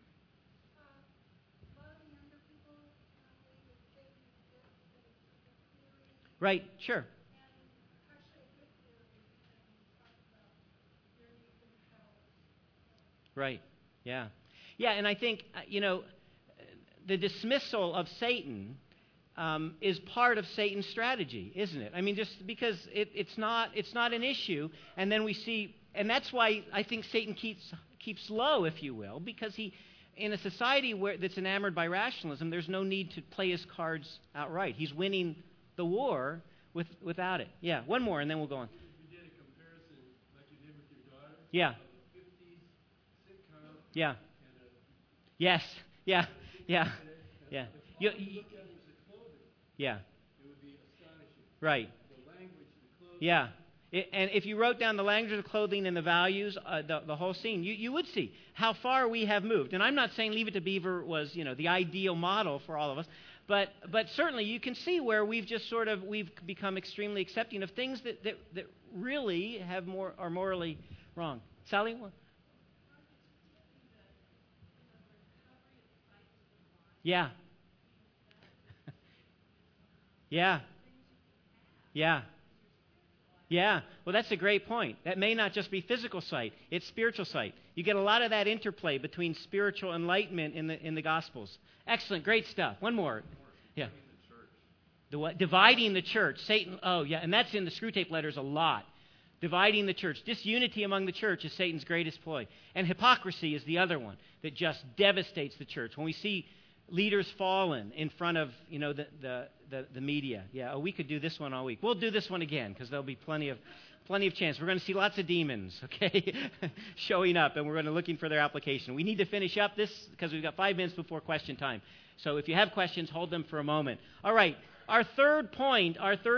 Right, sure. Right, yeah. Yeah, and I think, the dismissal of Satan is part of Satan's strategy, isn't it? I mean, just because it's not an issue, and then we see, and that's why I think Satan keeps low, if you will, because in a society that's enamored by rationalism, there's no need to play his cards outright. He's winning the war without it. Yeah, one more and then we'll go on. You did a comparison like you did with your daughter. Yeah. 50s sitcom. Yeah. Yes. Yeah. Yeah. Yeah. Yeah. It would be astonishing. Right. The language, the clothing, Yeah. And if you wrote down the language of the clothing and the values, the whole scene, you would see how far we have moved. And I'm not saying Leave It to Beaver was, the ideal model for all of us, but certainly you can see where we've just we've become extremely accepting of things that really are morally wrong. Sally? Yeah. Yeah. Yeah. Yeah. Well, that's a great point. That may not just be physical sight. It's spiritual sight. You get a lot of that interplay between spiritual enlightenment in the Gospels. Excellent. Great stuff. One more. Yeah. The what? Dividing the church. Satan. Oh, yeah. And that's in the Screwtape Letters a lot. Dividing the church. Disunity among the church is Satan's greatest ploy. And hypocrisy is the other one that just devastates the church. When we see leaders fallen in front of, the media. Yeah, we could do this one all week. We'll do this one again because there'll be plenty of chance. We're going to see lots of demons, okay, showing up, and we're going to looking for their application. We need to finish up this because we've got 5 minutes before question time. So if you have questions, hold them for a moment. All right, our third point,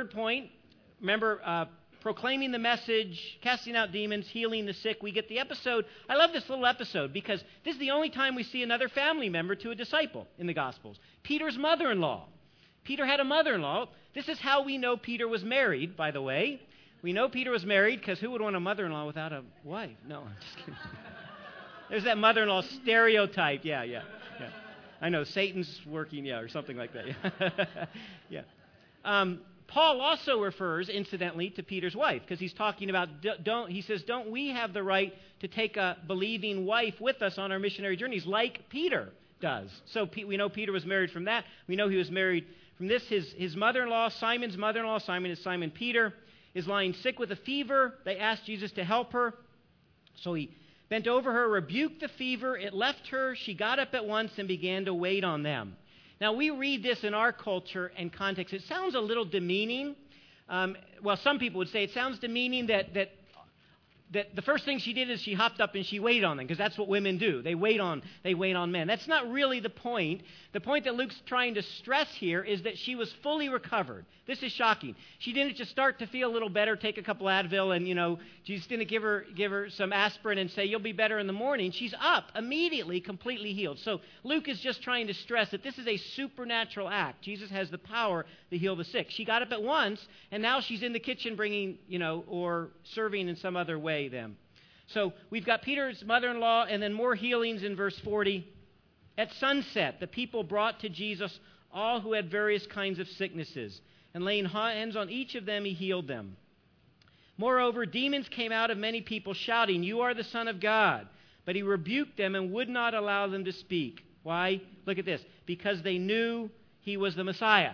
remember, proclaiming the message, casting out demons, healing the sick. We get the episode. I love this little episode because this is the only time we see another family member to a disciple in the Gospels. Peter's mother-in-law. Peter had a mother-in-law. This is how we know Peter was married, by the way. We know Peter was married because who would want a mother-in-law without a wife? No, I'm just kidding. There's that mother-in-law stereotype. Yeah. I know, Satan's working, or something like that. Yeah. Paul also refers, incidentally, to Peter's wife because he's talking about, don't we have the right to take a believing wife with us on our missionary journeys like Peter does? So we know Peter was married from that. We know he was married from this. His mother-in-law, Simon's mother-in-law, Simon is Simon Peter, is lying sick with a fever. They asked Jesus to help her. So he bent over her, rebuked the fever. It left her. She got up at once and began to wait on them. Now, we read this in our culture and context. It sounds a little demeaning. Some people would say it sounds demeaning that the first thing she did is she hopped up and she waited on them because that's what women do. They wait on men. That's not really the point. The point that Luke's trying to stress here is that she was fully recovered. This is shocking. She didn't just start to feel a little better, take a couple Advil, and Jesus didn't give her some aspirin and say you'll be better in the morning. She's up immediately, completely healed. So Luke is just trying to stress that this is a supernatural act. Jesus has the power to heal the sick. She got up at once, and now she's in the kitchen bringing, or serving in some other way them. So we've got Peter's mother-in-law and then more healings in verse 40. At sunset, the people brought to Jesus all who had various kinds of sicknesses, and laying hands on each of them, he healed them. Moreover, demons came out of many people shouting, "You are the Son of God." But he rebuked them and would not allow them to speak. Why? Look at this. Because they knew he was the Messiah.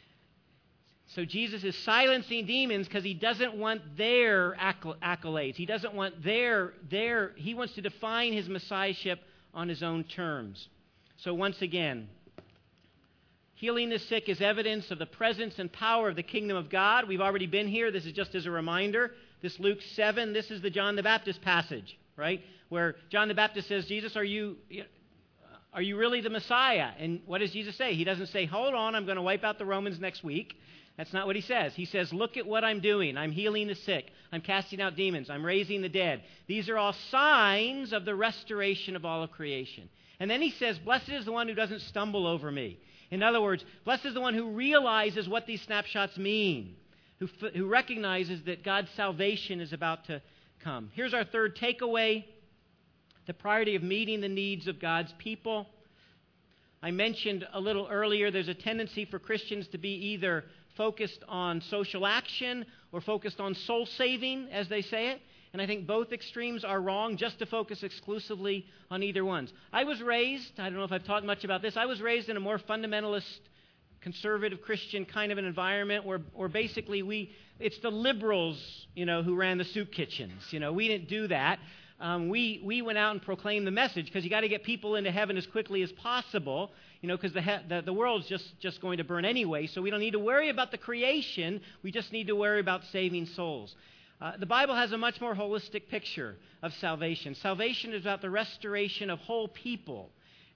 So Jesus is silencing demons because he doesn't want their accolades. He doesn't want he wants to define his messiahship on his own terms. So once again, healing the sick is evidence of the presence and power of the kingdom of God. We've already been here. This is just as a reminder. This Luke 7, this is the John the Baptist passage, right? Where John the Baptist says, Jesus, are you really the Messiah? And what does Jesus say? He doesn't say, hold on, I'm going to wipe out the Romans next week. That's not what he says. He says, look at what I'm doing. I'm healing the sick. I'm casting out demons. I'm raising the dead. These are all signs of the restoration of all of creation. And then he says, blessed is the one who doesn't stumble over me. In other words, blessed is the one who realizes what these snapshots mean, who recognizes that God's salvation is about to come. Here's our third takeaway, the priority of meeting the needs of God's people. I mentioned a little earlier, there's a tendency for Christians to be either focused on social action or focused on soul saving, as they say it. And I think both extremes are wrong just to focus exclusively on either ones. I was raised, I don't know if I've taught much about this, I was raised in a more fundamentalist, conservative Christian kind of an environment where basically it's the liberals, who ran the soup kitchens. We didn't do that. We went out and proclaimed the message because you got to get people into heaven as quickly as possible, because the world's just going to burn anyway. So we don't need to worry about the creation. We just need to worry about saving souls. The Bible has a much more holistic picture of salvation. Salvation is about the restoration of whole people.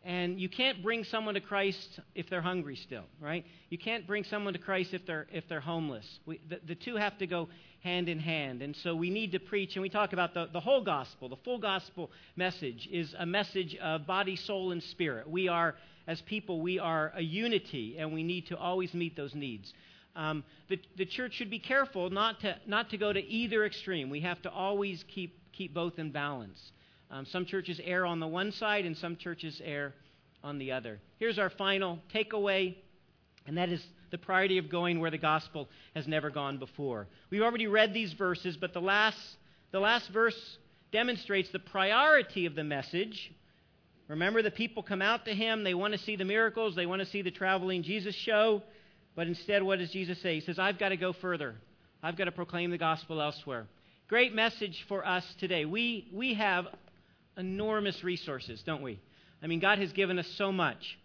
And you can't bring someone to Christ if they're hungry still, right? You can't bring someone to Christ if they're homeless. The two have to go hand in hand. And so we need to preach, and we talk about the whole gospel. The full gospel message is a message of body, soul, and spirit. We are, as people, we are a unity, and we need to always meet those needs. The church should be careful not to go to either extreme. We have to always keep both in balance. Some churches err on the one side, and some churches err on the other. Here's our final takeaway, and that is the priority of going where the gospel has never gone before. We've already read these verses, but the last verse demonstrates the priority of the message. Remember, the people come out to him. They want to see the miracles. They want to see the traveling Jesus show. But instead, what does Jesus say? He says, I've got to go further. I've got to proclaim the gospel elsewhere. Great message for us today. We have enormous resources, don't we? I mean, God has given us so much.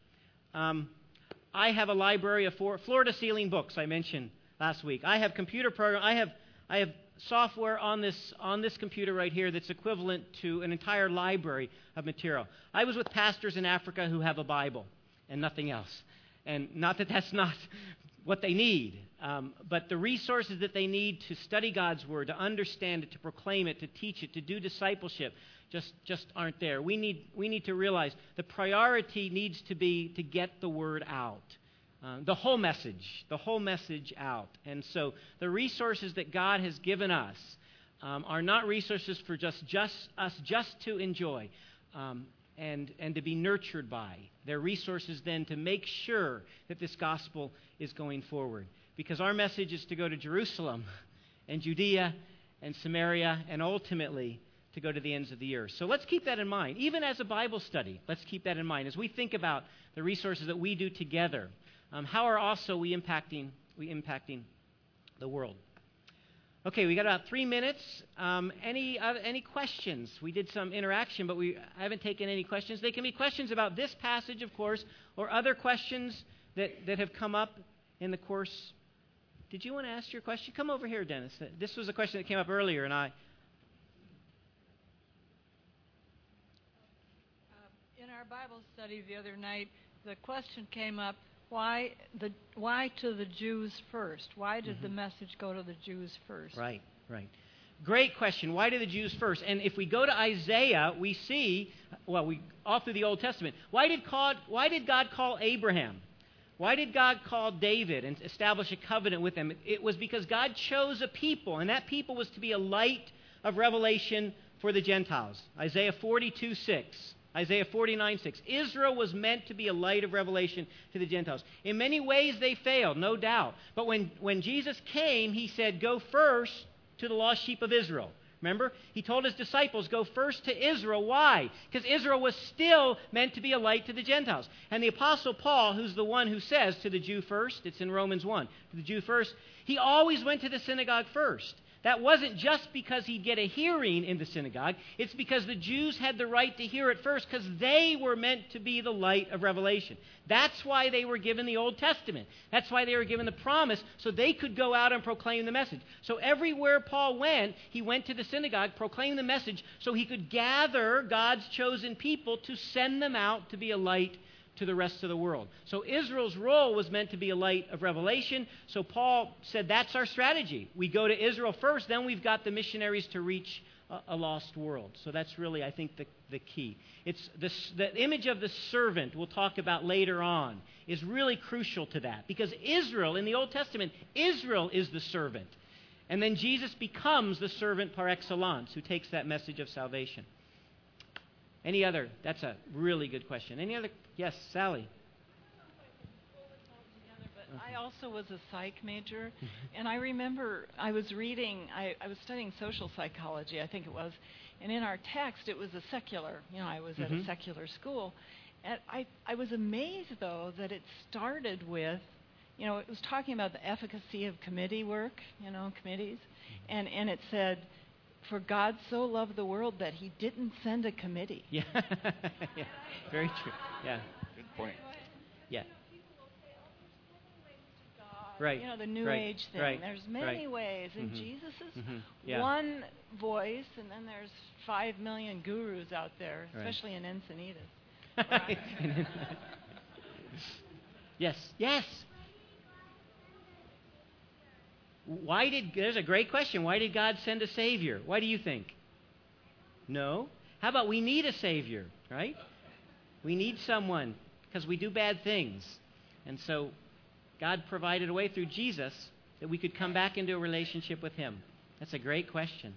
I have a library of floor-to-ceiling books I mentioned last week. I have computer programs. I have software on this computer right here that's equivalent to an entire library of material. I was with pastors in Africa who have a Bible and nothing else. And not that that's not what they need, but the resources that they need to study God's Word, to understand it, to proclaim it, to teach it, to do discipleship, just aren't there. We need to realize the priority needs to be to get the Word out, the whole message out. And so the resources that God has given us are not resources for just us to enjoy and to be nurtured by. They're resources then to make sure that this gospel is going forward. Because our message is to go to Jerusalem and Judea and Samaria and ultimately to go to the ends of the earth. So let's keep that in mind. Even as a Bible study, let's keep that in mind. As we think about the resources that we do together, how are also we impacting the world? Okay, we got about 3 minutes. Any questions? We did some interaction, but I haven't taken any questions. They can be questions about this passage, of course, or other questions that have come up in the course. Did you want to ask your question? Come over here, Dennis. This was a question that came up earlier, and in our Bible study the other night, the question came up, why to the Jews first? Why did the message go to the Jews first? Right. Great question. Why to the Jews first? And if we go to Isaiah, we see, all through the Old Testament, why did God call Abraham? Why did God call David and establish a covenant with them? It was because God chose a people, and that people was to be a light of revelation for the Gentiles. Isaiah 42:6. Isaiah 49:6. Israel was meant to be a light of revelation to the Gentiles. In many ways, they failed, no doubt. But when Jesus came, he said, go first to the lost sheep of Israel. Remember? He told his disciples, go first to Israel. Why? Because Israel was still meant to be a light to the Gentiles. And the Apostle Paul, who's the one who says to the Jew first, it's in Romans 1, to the Jew first, he always went to the synagogue first. That wasn't just because he'd get a hearing in the synagogue. It's because the Jews had the right to hear it first because they were meant to be the light of revelation. That's why they were given the Old Testament. That's why they were given the promise so they could go out and proclaim the message. So everywhere Paul went, he went to the synagogue, proclaimed the message so he could gather God's chosen people to send them out to be a light to the rest of the world. So Israel's role was meant to be a light of revelation. So Paul said that's our strategy. We go to Israel first, then we've got the missionaries to reach a lost world. So that's really, I think, the key. It's the image of the servant we'll talk about later on is really crucial to that. Because Israel, in the Old Testament, Israel is the servant. And then Jesus becomes the servant par excellence who takes that message of salvation. Any other? That's a really good question. Any other? Yes, Sally. I also was a psych major, and I remember I was reading, I was studying social psychology, I think it was, and in our text it was a secular, I was at a secular school, and I was amazed, though, that it started with, it was talking about the efficacy of committee work, committees, and it said, for God so loved the world that he didn't send a committee. Yeah, yeah. Very true. Yeah. Good point. Yeah. Right. The New Age thing. Right. There's many ways. And Jesus is Yeah. one voice, and then there's 5 million gurus out there, especially in Encinitas. Yes, yes. There's a great question. Why did God send a Savior? Why do you think? No. How about we need a Savior, right? We need someone because we do bad things. And so God provided a way through Jesus that we could come back into a relationship with Him. That's a great question.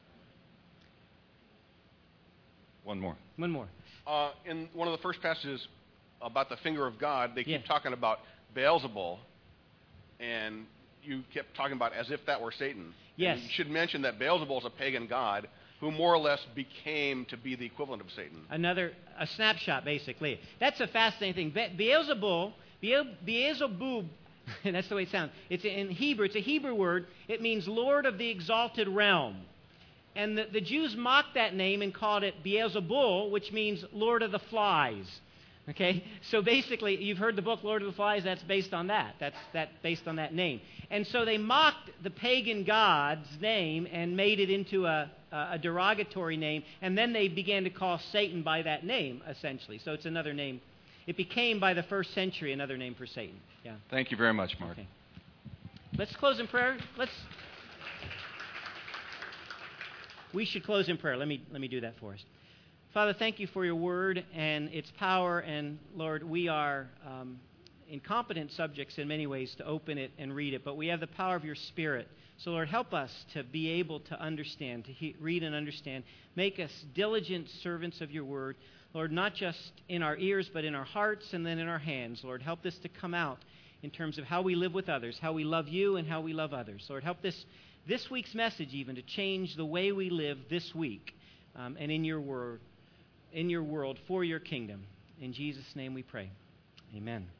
One more. One more. In one of the first passages about the finger of God, they keep Yeah. talking about Beelzebul, and you kept talking about as if that were Satan. Yes. And you should mention that Beelzebul is a pagan god who more or less became to be the equivalent of Satan. A snapshot, basically. That's a fascinating thing. Beelzebul, that's the way it sounds. It's in Hebrew. It's a Hebrew word. It means Lord of the exalted realm. And the Jews mocked that name and called it Beelzebul, which means Lord of the Flies. Okay? So basically, you've heard the book Lord of the Flies. That's based on that. That's based on that name. And so they mocked the pagan god's name and made it into a derogatory name. And then they began to call Satan by that name, essentially. So it's another name. It became, by the first century, another name for Satan. Yeah. Thank you very much, Mark. Okay. Let's close in prayer. We should close in prayer. Let me do that for us. Father, thank you for your word and its power. And Lord, we are incompetent subjects in many ways to open it and read it, but we have the power of your Spirit. So Lord, help us to be able to understand, to read and understand. Make us diligent servants of your word. Lord, not just in our ears, but in our hearts and then in our hands. Lord, help this to come out in terms of how we live with others, how we love you and how we love others. Lord, help this week's message even to change the way we live this week and in your world, for your kingdom. In Jesus' name we pray. Amen.